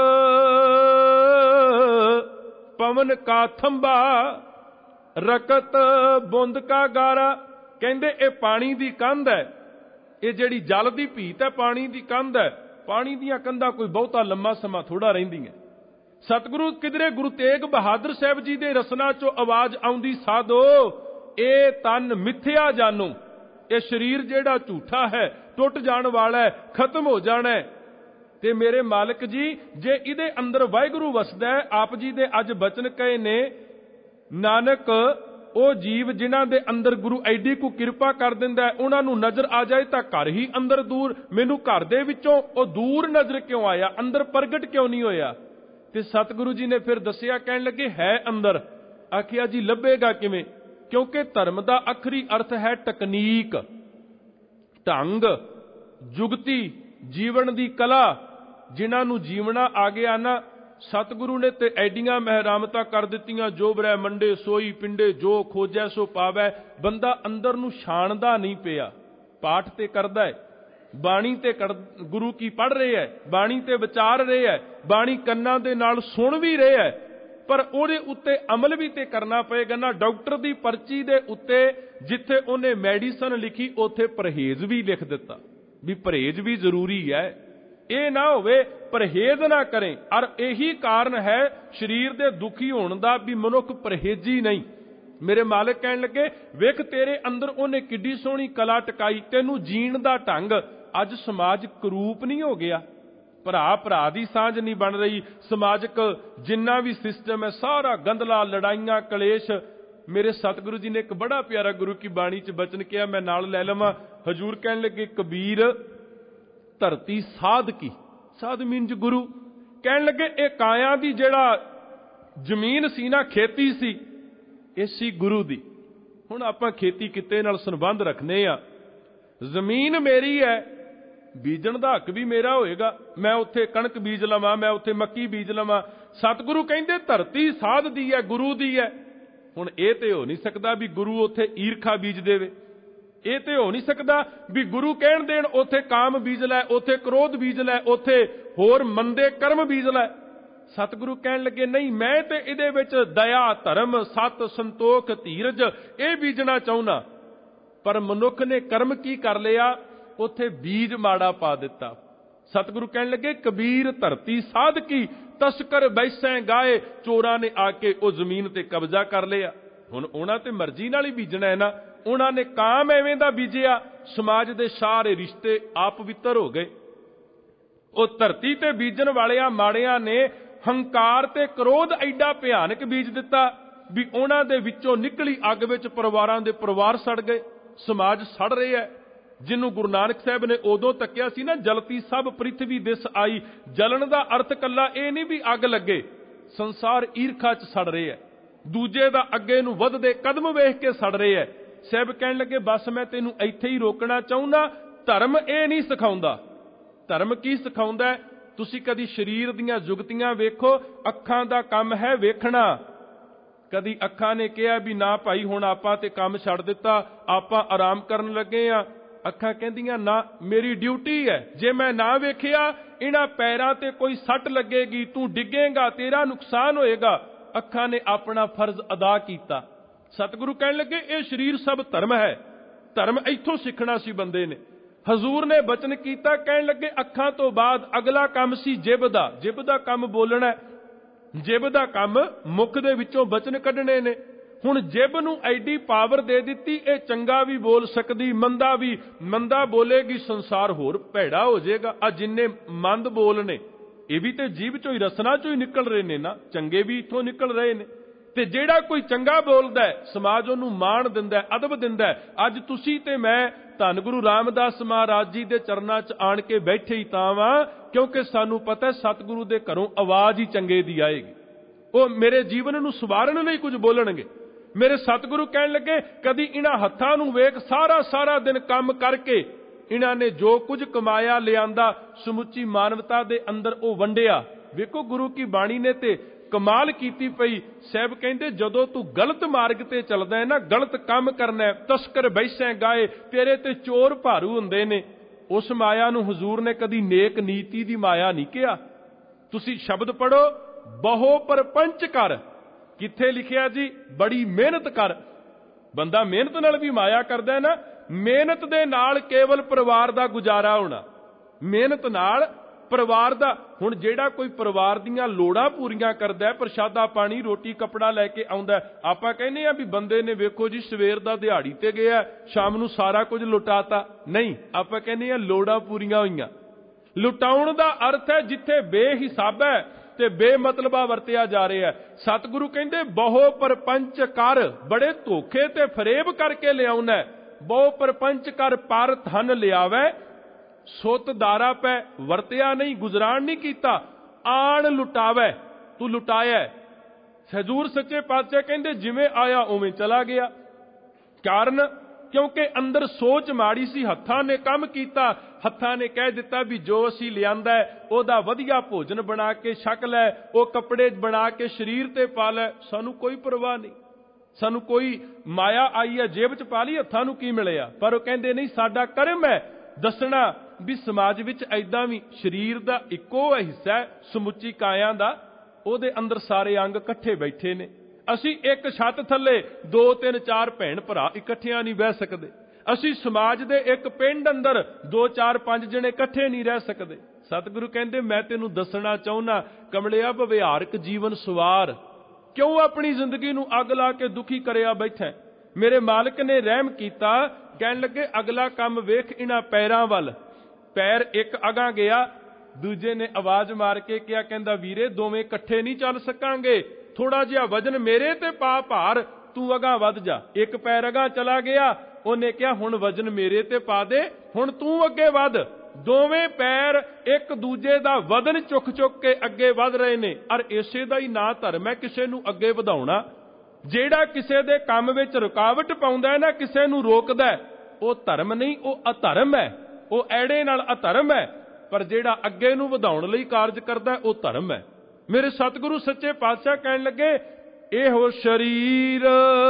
ਪਵਨ ਕਾ ਥੰਬਾ, ਰਕਤ ਬੁੰਦ ਕਾ ਗਾਰਾ। ਕਹਿੰਦੇ ਇਹ ਪਾਣੀ ਦੀ ਕੰਧ ਹੈ, ਇਹ ਜਿਹੜੀ ਜਲ ਦੀ ਭੀਤ ਹੈ, ਪਾਣੀ ਦੀ ਕੰਧ ਹੈ। ਪਾਣੀ ਦੀਆਂ ਕੰਧਾਂ ਕੋਈ ਬਹੁਤਾ ਲੰਮਾ ਸਮਾਂ ਥੋੜਾ ਰਹਿੰਦੀਆਂ। ਸਤਿਗੁਰੂ ਕਿਧਰੇ ਗੁਰੂ ਤੇਗ ਬਹਾਦਰ ਸਾਹਿਬ ਜੀ ਦੇ ਰਸਨਾ ਚੋਂ ਆਵਾਜ਼ ਆਉਂਦੀ, ਸਾਧੋ ਇਹ ਤਨ ਮਿੱਥਿਆ ਜਾਨੋ। ਇਹ ਸਰੀਰ ਜਿਹੜਾ ਝੂਠਾ ਹੈ, ਟੁੱਟ ਜਾਣ ਵਾਲਾ ਹੈ, ਖਤਮ ਹੋ ਜਾਣਾ ਹੈ। ਤੇ ਮੇਰੇ ਮਾਲਕ ਜੀ ਜੇ ਇਹਦੇ ਅੰਦਰ ਵਾਹਿਗੁਰੂ ਵਸਦਾ ਹੈ, ਆਪ ਜੀ ਦੇ ਅੱਜ ਬਚਨ ਕਹੇ ਨੇ, ਨਾਨਕ ਉਹ ਜੀਵ ਜਿਨ੍ਹਾਂ ਦੇ ਅੰਦਰ ਗੁਰੂ ਐਡੀ ਕੋ ਕਿਰਪਾ ਕਰ ਦਿੰਦਾ ਹੈ, ਉਹਨਾਂ ਨੂੰ ਨਜ਼ਰ ਆ ਜਾਏ ਤਾਂ ਘਰ ਹੀ ਅੰਦਰ ਦੂਰ। ਮੈਨੂੰ ਘਰ ਦੇ ਵਿੱਚੋਂ ਉਹ ਦੂਰ ਨਜ਼ਰ ਕਿਉਂ ਆਇਆ, ਅੰਦਰ ਪ੍ਰਗਟ ਕਿਉਂ ਨਹੀਂ ਹੋਇਆ? ਤੇ ਸਤਿਗੁਰੂ ਜੀ ਨੇ ਫਿਰ ਦੱਸਿਆ, ਕਹਿਣ ਲੱਗੇ ਹੈ ਅੰਦਰ। ਆਖਿਆ ਜੀ ਲੱਭੇਗਾ ਕਿਵੇਂ? ਕਿਉਂਕਿ ਧਰਮ ਦਾ ਆਖਰੀ ਅਰਥ ਹੈ ਟਕਨੀਕ, ਢੰਗ, ਜੁਗਤੀ ਜੀਵਨ ਦੀ ਕਲਾ ਜਿਨ੍ਹਾਂ ਨੂੰ ਜੀਵਣਾ ਆ ਗਿਆ ਨਾ, ਸਤਿਗੁਰੂ ਨੇ ਤੇ ਐਡੀਆਂ ਮਹਿਰਾਮਤਾਂ ਕਰ ਦਿੱਤੀਆਂ, ਜੋ ਬ੍ਰਹਿਮੰਡੇ ਸੋਈ ਪਿੰਡੇ, ਜੋ ਖੋਜੈ ਸੋ ਪਾਵੈ। ਬੰਦਾ ਅੰਦਰ ਨੂੰ ਛਾਣਦਾ ਨਹੀਂ ਪਿਆ, ਪਾਠ ਤੇ ਕਰਦਾ ਹੈ, ਬਾਣੀ ਤੇ ਗੁਰੂ ਕੀ ਪੜ੍ਹ ਰਿਹਾ ਹੈ, ਬਾਣੀ ਤੇ ਵਿਚਾਰ ਰਿਹਾ ਹੈ, ਬਾਣੀ ਕੰਨਾਂ ਦੇ ਨਾਲ ਸੁਣ ਵੀ ਰਿਹਾ ਹੈ, ਪਰ ਉਹਦੇ ਉੱਤੇ ਅਮਲ ਵੀ ਤੇ ਕਰਨਾ ਪਏਗਾ ਨਾ। ਡਾਕਟਰ ਦੀ ਪਰਚੀ ਦੇ ਉੱਤੇ ਜਿੱਥੇ ਉਹਨੇ ਮੈਡੀਸਨ ਲਿਖੀ, ਉੱਥੇ ਪਰਹੇਜ਼ ਵੀ ਲਿਖ ਦਿੱਤਾ ਵੀ ਪਰਹੇਜ਼ ਵੀ ਜ਼ਰੂਰੀ ਹੈ। ਇਹ ਨਾ ਹੋਵੇ ਪਰਹੇਜ਼ ਨਾ ਕਰੇ। ਔਰ ਇਹੀ ਕਾਰਨ ਹੈ ਸਰੀਰ ਦੇ ਦੁਖੀ ਹੋਣ ਦਾ ਵੀ ਮਨੁੱਖ ਪਰਹੇਜ਼ੀ ਨਹੀਂ। ਮੇਰੇ ਮਾਲਕ ਕਹਿਣ ਲੱਗੇ, ਵੇਖ ਤੇਰੇ ਅੰਦਰ ਉਹਨੇ ਕਿੱਡੀ ਸੋਹਣੀ ਕਲਾ ਟਿਕਾਈ, ਤੈਨੂੰ ਜੀਣ ਦਾ ਢੰਗ। ਅੱਜ ਸਮਾਜ ਕਰੂਪ ਨਹੀਂ ਹੋ ਗਿਆ, ਭਰਾ ਭਰਾ ਦੀ ਸਾਂਝ ਨਹੀਂ ਬਣ ਰਹੀ, ਸਮਾਜਿਕ ਜਿੰਨਾ ਵੀ ਸਿਸਟਮ ਹੈ ਸਾਰਾ ਗੰਦਲਾ, ਲੜਾਈਆਂ, ਕਲੇਸ਼। ਮੇਰੇ ਸਤਿਗੁਰੂ ਜੀ ਨੇ ਇੱਕ ਬੜਾ ਪਿਆਰਾ ਗੁਰੂ ਕੀ ਬਾਣੀ ਚ ਬਚਨ ਕਿਹਾ, ਮੈਂ ਨਾਲ ਲੈ ਲਵਾਂ। ਹਜੂਰ ਕਹਿਣ ਲੱਗੇ, ਕਬੀਰ ਧਰਤੀ ਸਾਧ ਕੀ, ਸਾਧ ਮੀਨਜ ਗੁਰੂ। ਕਹਿਣ ਲੱਗੇ ਇਹ ਕਾਇਆ ਦੀ ਜਿਹੜਾ ਜ਼ਮੀਨ ਸੀ ਨਾ, ਖੇਤੀ ਸੀ, ਇਹ ਸੀ ਗੁਰੂ ਦੀ। ਹੁਣ ਆਪਾਂ ਖੇਤੀ ਕਿੱਤੇ ਨਾਲ ਸੰਬੰਧ ਰੱਖਨੇ ਆ, ਜ਼ਮੀਨ ਮੇਰੀ ਹੈ, ਬੀਜਣ ਦਾ ਹੱਕ ਵੀ ਮੇਰਾ ਹੋਏਗਾ, ਮੈਂ ਉੱਥੇ ਕਣਕ ਬੀਜ ਲਵਾਂ, ਮੈਂ ਉੱਥੇ ਮੱਕੀ ਬੀਜ ਲਵਾਂ। ਸਤਿਗੁਰੂ ਕਹਿੰਦੇ ਧਰਤੀ ਸਾਧ ਦੀ ਹੈ, ਗੁਰੂ ਦੀ ਹੈ। ਹੁਣ ਇਹ ਤੇ ਹੋ ਨਹੀਂ ਸਕਦਾ ਵੀ ਗੁਰੂ ਉੱਥੇ ਈਰਖਾ ਬੀਜ ਦੇਵੇ, ਇਹ ਤੇ ਹੋ ਨਹੀਂ ਸਕਦਾ ਵੀ ਗੁਰੂ ਕਹਿਣ ਦੇਣ ਉੱਥੇ ਕਾਮ ਬੀਜ ਲੈ, ਉੱਥੇ ਕ੍ਰੋਧ ਬੀਜ ਲੈ, ਉੱਥੇ ਹੋਰ ਮੰਦੇ ਕਰਮ ਬੀਜ ਲੈ। ਸਤਿਗੁਰੂ ਕਹਿਣ ਲੱਗੇ, ਨਹੀਂ, ਮੈਂ ਤੇ ਇਹਦੇ ਵਿੱਚ ਦਇਆ, ਧਰਮ, ਸਤ, ਸੰਤੋਖ, ਧੀਰਜ ਇਹ ਬੀਜਣਾ ਚਾਹੁੰਦਾ। ਪਰ ਮਨੁੱਖ ਨੇ ਕਰਮ ਕੀ ਕਰ ਲਿਆ, ਉੱਥੇ ਬੀਜ ਮਾੜਾ ਪਾ ਦਿੱਤਾ। ਸਤਿਗੁਰੂ ਕਹਿਣ ਲੱਗੇ, ਕਬੀਰ ਧਰਤੀ ਸਾਧ ਕੀ, ਤਸਕਰ ਬੈਸੈ ਗਾਏ। ਚੋਰਾਂ ਨੇ ਆ ਕੇ ਉਹ ਜ਼ਮੀਨ ਤੇ ਕਬਜ਼ਾ ਕਰ ਲਿਆ। ਹੁਣ ਉਹਨਾਂ ਤੇ ਮਰਜ਼ੀ ਨਾਲ ਹੀ ਬੀਜਣਾ ਹੈ ਨਾ, ਉਹਨਾਂ ਨੇ ਕਾਮ ਐਵੇਂ ਦਾ ਬੀਜਿਆ, ਸਮਾਜ ਦੇ ਸਾਰੇ ਰਿਸ਼ਤੇ ਆਪਵਿੱਤਰ ਹੋ ਗਏ। ਉਹ ਧਰਤੀ ਤੇ ਬੀਜਣ ਵਾਲਿਆਂ ਮਾੜਿਆਂ ਨੇ ਹੰਕਾਰ ਤੇ ਕ੍ਰੋਧ ਐਡਾ ਭਿਆਨਕ ਬੀਜ ਦਿੱਤਾ ਵੀ ਉਹਨਾਂ ਦੇ ਵਿੱਚੋਂ ਨਿਕਲੀ ਅੱਗ ਵਿੱਚ ਪਰਿਵਾਰਾਂ ਦੇ ਪਰਿਵਾਰ ਸੜ ਗਏ। ਸਮਾਜ ਸੜ ਰਿਹਾ ਹੈ। ਜਿਹਨੂੰ ਗੁਰੂ ਨਾਨਕ ਸਾਹਿਬ ਨੇ ਉਦੋਂ ਤੱਕਿਆ ਸੀ ਨਾ, ਜਲਤੀ ਸਭ ਪ੍ਰਿਥਵੀ ਦਿਸ ਆਈ। ਜਲਣ ਦਾ ਅਰਥ ਕੱਲਾ ਇਹ ਨਹੀਂ ਵੀ ਅੱਗ ਲੱਗੇ, ਸੰਸਾਰ ਈਰਖਾ ਚ ਸੜ ਰਿਹਾ ਹੈ, ਦੂਜੇ ਦਾ ਅੱਗੇ ਨੂੰ ਵਧਦੇ ਕਦਮ ਵੇਖ ਕੇ ਸੜ ਰਿਹਾ ਹੈ। ਸਾਹਿਬ ਕਹਿਣ ਲੱਗੇ, ਬਸ ਮੈਂ ਤੈਨੂੰ ਇੱਥੇ ਹੀ ਰੋਕਣਾ ਚਾਹੁੰਦਾ। ਧਰਮ ਇਹ ਨਹੀਂ ਸਿਖਾਉਂਦਾ। ਧਰਮ ਕੀ ਸਿਖਾਉਂਦਾ? ਤੁਸੀਂ ਕਦੀ ਸਰੀਰ ਦੀਆਂ ਜੁਗਤੀਆਂ ਵੇਖੋ, ਅੱਖਾਂ ਦਾ ਕੰਮ ਹੈ ਵੇਖਣਾ। ਕਦੀ ਅੱਖਾਂ ਨੇ ਕਿਹਾ ਵੀ ਨਾ ਭਾਈ ਹੁਣ ਆਪਾਂ ਤੇ ਕੰਮ ਛੱਡ ਦਿੱਤਾ, ਆਪਾਂ ਆਰਾਮ ਕਰਨ ਲੱਗੇ ਆ। ਅੱਖਾਂ ਕਹਿੰਦੀਆਂ ਨਾ, ਮੇਰੀ ਡਿਊਟੀ ਹੈ, ਜੇ ਮੈਂ ਨਾ ਵੇਖਿਆ ਇਹਨਾਂ ਪੈਰਾਂ ਤੇ ਕੋਈ ਸੱਟ ਲੱਗੇਗੀ, ਤੂੰ ਡਿੱਗੇਗਾ, ਤੇਰਾ ਨੁਕਸਾਨ ਹੋਏਗਾ। ਅੱਖਾਂ ਨੇ ਆਪਣਾ ਫਰਜ਼ ਅਦਾ ਕੀਤਾ। ਸਤਿਗੁਰੂ ਕਹਿਣ ਲੱਗੇ, ਇਹ ਸਰੀਰ ਸਭ ਧਰਮ ਹੈ। ਧਰਮ ਇੱਥੋਂ ਸਿੱਖਣਾ ਸੀ ਬੰਦੇ ਨੇ। ਹਜ਼ੂਰ ਨੇ ਬਚਨ ਕੀਤਾ, ਕਹਿਣ ਲੱਗੇ ਅੱਖਾਂ ਤੋਂ ਬਾਅਦ ਅਗਲਾ ਕੰਮ ਸੀ ਜਿਭ ਦਾ। ਜਿਭ ਦਾ ਕੰਮ ਬੋਲਣਾ, ਜਿਭ ਦਾ ਕੰਮ ਮੁਖ ਦੇ ਵਿੱਚੋਂ ਬਚਨ ਕੱਢਣੇ ਨੇ। ਹੁਣ ਜਿਭ ਨੂੰ ਐਡੀ ਪਾਵਰ ਦੇ ਦਿੱਤੀ, ਇਹ ਚੰਗਾ ਵੀ ਬੋਲ ਸਕਦੀ, ਮੰਦਾ ਵੀ। ਮੰਦਾ ਬੋਲੇਗੀ ਸੰਸਾਰ ਹੋਰ ਭੈੜਾ ਹੋ ਜਾਏਗਾ। ਆ ਜਿੰਨੇ ਮੰਦ ਬੋਲ ਨੇ, ਇਹ ਵੀ ਤੇ ਜੀਭ ਚੋਂ ਹੀ, ਰਸਨਾ ਚੋਂ ਹੀ ਨਿਕਲ ਰਹੇ ਨੇ ਨਾ, ਚੰਗੇ ਵੀ ਇੱਥੋਂ ਨਿਕਲ ਰਹੇ ਨੇ। ਤੇ ਜਿਹੜਾ ਕੋਈ ਚੰਗਾ ਬੋਲਦਾ ਹੈ, ਸਮਾਜ ਉਹਨੂੰ ਮਾਣ ਦਿੰਦਾ, ਅਦਬ ਦਿੰਦਾ। ਅੱਜ ਤੁਸੀਂ ਤੇ ਮੈਂ ਧੰਨ ਗੁਰੂ ਰਾਮਦਾਸ ਮਹਾਰਾਜ ਜੀ ਦੇ ਚਰਨਾਂ 'ਚ ਆਣ ਕੇ ਬੈਠੇ ਹੀ ਤਾਂ ਵਾਂ ਕਿਉਂਕਿ ਸਾਨੂੰ ਪਤਾ ਸਤਿਗੁਰੂ ਦੇ ਘਰੋਂ ਆਵਾਜ਼ ਹੀ ਚੰਗੇ ਦੀ ਆਏਗੀ। ਉਹ ਮੇਰੇ ਜੀਵਨ ਨੂੰ ਸੁਵਾਰਨ ਲਈ ਕੁਝ ਬੋਲਣਗੇ। ਮੇਰੇ ਸਤਿਗੁਰੂ ਕਹਿਣ ਲੱਗੇ, ਕਦੀ ਇਹਨਾਂ ਹੱਥਾਂ ਨੂੰ ਵੇਖ, ਸਾਰਾ ਦਿਨ ਕੰਮ ਕਰਕੇ ਇਹਨਾਂ ਨੇ ਜੋ ਕੁਝ ਕਮਾਇਆ ਲਿਆਂਦਾ, ਸਮੁੱਚੀ ਮਾਨਵਤਾ ਦੇ ਅੰਦਰ ਉਹ ਵੰਡਿਆ। ਵੇਖੋ ਗੁਰੂ ਕੀ ਬਾਣੀ ਨੇ ਤੇ ਕਮਾਲ ਕੀਤੀ ਪਈ। ਸਾਹਿਬ ਕਹਿੰਦੇ, ਜਦੋਂ ਤੂੰ ਗਲਤ ਮਾਰਗ ਤੇ ਚੱਲਦਾ ਹੈ ਨਾ, ਗਲਤ ਕੰਮ ਕਰਨਾ ਹੈ, ਤਸਕਰ ਬੈਸੈ ਗਾਏ, ਤੇਰੇ ਤੇ ਚੋਰ ਭਾਰੂ ਹੁੰਦੇ ਨੇ। ਉਸ ਮਾਇਆ ਨੂੰ ਹਜ਼ੂਰ ਨੇ ਕਦੀ ਨੇਕ ਨੀਤੀ ਦੀ ਮਾਇਆ ਨਹੀਂ ਕਿਹਾ। ਤੁਸੀਂ ਸ਼ਬਦ ਪੜੋ, ਬਹੁ ਪਰਪੰਚ ਕਰ। ਕਿੱਥੇ ਲਿਖਿਆ ਜੀ? ਬੜੀ ਮਿਹਨਤ ਕਰ। ਬੰਦਾ ਮਿਹਨਤ ਨਾਲ ਵੀ ਮਾਇਆ ਕਰਦਾ ਹੈ ਨਾ। ਮਿਹਨਤ ਦੇ ਨਾਲ ਕੇਵਲ ਪਰਿਵਾਰ ਦਾ ਗੁਜ਼ਾਰਾ ਹੋਣਾ, ਮਿਹਨਤ ਨਾਲ ਪਰਿਵਾਰ ਦਾ। ਹੁਣ ਜਿਹੜਾ ਕੋਈ ਪਰਿਵਾਰ ਦੀਆਂ ਲੋੜਾਂ ਪੂਰੀਆਂ ਕਰਦਾ ਹੈ, ਪ੍ਰਸ਼ਾਦਾ ਪਾਣੀ ਰੋਟੀ ਕੱਪੜਾ ਲੈ ਕੇ ਆਉਂਦਾ, ਆਪਾਂ ਕਹਿੰਦੇ ਆ ਵੀ ਬੰਦੇ ਨੇ ਵੇਖੋ ਜੀ ਸਵੇਰ ਦਾ ਦਿਹਾੜੀ ਤੇ ਗਿਆ, ਸ਼ਾਮ ਨੂੰ ਸਾਰਾ ਕੁਝ ਲੁਟਾਤਾ। ਨਹੀਂ, ਆਪਾਂ ਕਹਿੰਦੇ ਆ ਲੋੜਾਂ ਪੂਰੀਆਂ ਹੋਈਆਂ। ਲੁਟਾਉਣ ਦਾ ਅਰਥ ਹੈ ਜਿੱਥੇ ਬੇਹਿਸਾਬ ਹੈ ਤੇ ਬੇਮਤਲਬਾ ਵਰਤਿਆ ਜਾ ਰਿਹਾ। ਸਤਿਗੁਰੂ ਕਹਿੰਦੇ, ਬਹੁ ਪਰਪੰਚ ਕਰ। ਬੜੇ ਧੋਖੇ ਤੇ ਫਰੇਬ ਕਰਕੇ ਲਿਆਉਣਾ। ਬਹੁ ਪਰਪੰਚ ਕਰ ਪਰ ਧਨ ਲਿਆਵੇ, ਸੁੱਤ ਦਾਰਾ ਪੈ। ਵਰਤਿਆ ਨਹੀਂ, ਗੁਜ਼ਰਾਨ ਨਹੀਂ ਕੀਤਾ, ਆਣ ਲੁਟਾਵੇ। ਤੂੰ ਲੁਟਾਇਆ। ਹਜ਼ੂਰ ਸੱਚੇ ਪਾਤਸ਼ਾਹ ਕਹਿੰਦੇ, ਜਿਵੇਂ ਆਇਆ ਉਵੇਂ ਚਲਾ ਗਿਆ। ਕਾਰਨ ਕਿਉਂਕਿ ਅੰਦਰ ਸੋਚ ਮਾੜੀ ਸੀ, ਹੱਥਾਂ ਨੇ ਕੰਮ ਕੀਤਾ, ਹੱਥਾਂ ਨੇ ਕਹਿ ਦਿੱਤਾ ਵੀ ਜੋ ਅਸੀਂ ਲਿਆਂਦਾ ਉਹਦਾ ਵਧੀਆ ਭੋਜਨ ਬਣਾ ਕੇ ਛਕ ਲੈ, ਉਹ ਕੱਪੜੇ ਬਣਾ ਕੇ ਸਰੀਰ ਤੇ ਪਾ ਲੈ, ਸਾਨੂੰ ਕੋਈ ਪਰਵਾਹ ਨਹੀਂ। ਸਾਨੂੰ ਕੋਈ ਮਾਇਆ ਆਈ ਹੈ ਜੇਬ 'ਚ ਪਾ ਲਈ, ਹੱਥਾਂ ਨੂੰ ਕੀ ਮਿਲਿਆ। ਪਰ ਉਹ ਕਹਿੰਦੇ ਨਹੀਂ, ਸਾਡਾ ਕਰਮ ਹੈ ਦੱਸਣਾ ਵੀ ਸਮਾਜ ਵਿੱਚ ਐਦਾਂ ਵੀ ਸਰੀਰ ਦਾ ਇੱਕੋ ਹਿੱਸਾ ਹੈ ਸਮੁੱਚੀ ਕਾਇਆ ਦਾ, ਉਹਦੇ ਅੰਦਰ ਸਾਰੇ ਅੰਗ ਇਕੱਠੇ ਬੈਠੇ ਨੇ। ਅਸੀਂ ਇੱਕ ਛੱਤ ਥੱਲੇ 2 3 4 ਭੈਣ ਭਰਾ ਇਕੱਠਿਆਂ ਨਹੀਂ ਬਹਿ ਸਕਦੇ। ਅਸੀਂ ਸਮਾਜ ਦੇ ਇੱਕ ਪਿੰਡ ਅੰਦਰ 2 4 5 ਜਣੇ ਇਕੱਠੇ ਨਹੀਂ ਰਹਿ ਸਕਦੇ। ਸਤਿਗੁਰੂ ਕਹਿੰਦੇ ਮੈਂ ਤੈਨੂੰ ਦੱਸਣਾ ਚਾਹੁੰਦਾ ਕਮਲਿਆ, ਵਿਵਹਾਰਕ ਜੀਵਨ ਸਵਾਰ, ਕਿਉਂ ਆਪਣੀ ਜ਼ਿੰਦਗੀ ਨੂੰ ਅੱਗ ਲਾ ਕੇ ਦੁਖੀ ਕਰਿਆ ਬੈਠਾ। ਮੇਰੇ ਮਾਲਕ ਨੇ ਰਹਿਮ ਕੀਤਾ, ਕਹਿਣ ਲੱਗੇ ਅਗਲਾ ਕੰਮ ਵੇਖ ਇਹਨਾਂ ਪੈਰਾਂ ਵੱਲ। ਪੈਰ ਇੱਕ ਅਗਾਂ ਗਿਆ, ਦੂਜੇ ਨੇ ਆਵਾਜ਼ ਮਾਰ ਕੇ ਕਿਹਾ, ਕਹਿੰਦਾ ਵੀਰੇ ਦੋਵੇਂ ਇਕੱਠੇ ਨਹੀਂ ਚੱਲ ਸਕਾਂਗੇ, ਥੋੜਾ ਜਿਹਾ ਵਜਨ ਮੇਰੇ ਤੇ ਪਾ ਭਾਰ, ਤੂੰ ਅਗਾਂ ਵੱਧ ਜਾ। ਇੱਕ ਪੈਰ ਅਗਾਂ ਚਲਾ ਗਿਆ, ਉਹਨੇ ਕਿਹਾ ਹੁਣ ਵਜਨ ਮੇਰੇ ਤੇ ਪਾ ਦੇ, ਹੁਣ ਤੂੰ ਅੱਗੇ ਵੱਧ। ਦੋਵੇਂ ਪੈਰ ਇੱਕ ਦੂਜੇ ਦਾ ਵਜ਼ਨ ਚੁੱਕ ਚੁੱਕ ਕੇ ਅੱਗੇ ਵੱਧ ਰਹੇ ਨੇ। ਔਰ ਇਸੇ ਦਾ ਹੀ ਨਾਂ ਧਰਮ ਹੈ, ਕਿਸੇ ਨੂੰ ਅੱਗੇ ਵਧਾਉਣਾ। ਜਿਹੜਾ ਕਿਸੇ ਦੇ ਕੰਮ ਵਿੱਚ ਰੁਕਾਵਟ ਪਾਉਂਦਾ ਹੈ ਨਾ, ਕਿਸੇ ਨੂੰ ਰੋਕਦਾ, ਉਹ ਧਰਮ ਨਹੀਂ, ਉਹ ਅਧਰਮ ਹੈ, ਉਹ ਐੜੇ ਨਾਲ ਅਧਰਮ ਹੈ। ਪਰ ਜਿਹੜਾ ਅੱਗੇ ਨੂੰ ਵਧਾਉਣ ਲਈ ਕਾਰਜ ਕਰਦਾ, ਉਹ ਧਰਮ ਹੈ। ਮੇਰੇ ਸਤਿਗੁਰੂ ਸੱਚੇ ਪਾਤਸ਼ਾਹ ਕਹਿਣ ਲੱਗੇ, ਇਹੋ ਸਰੀਰ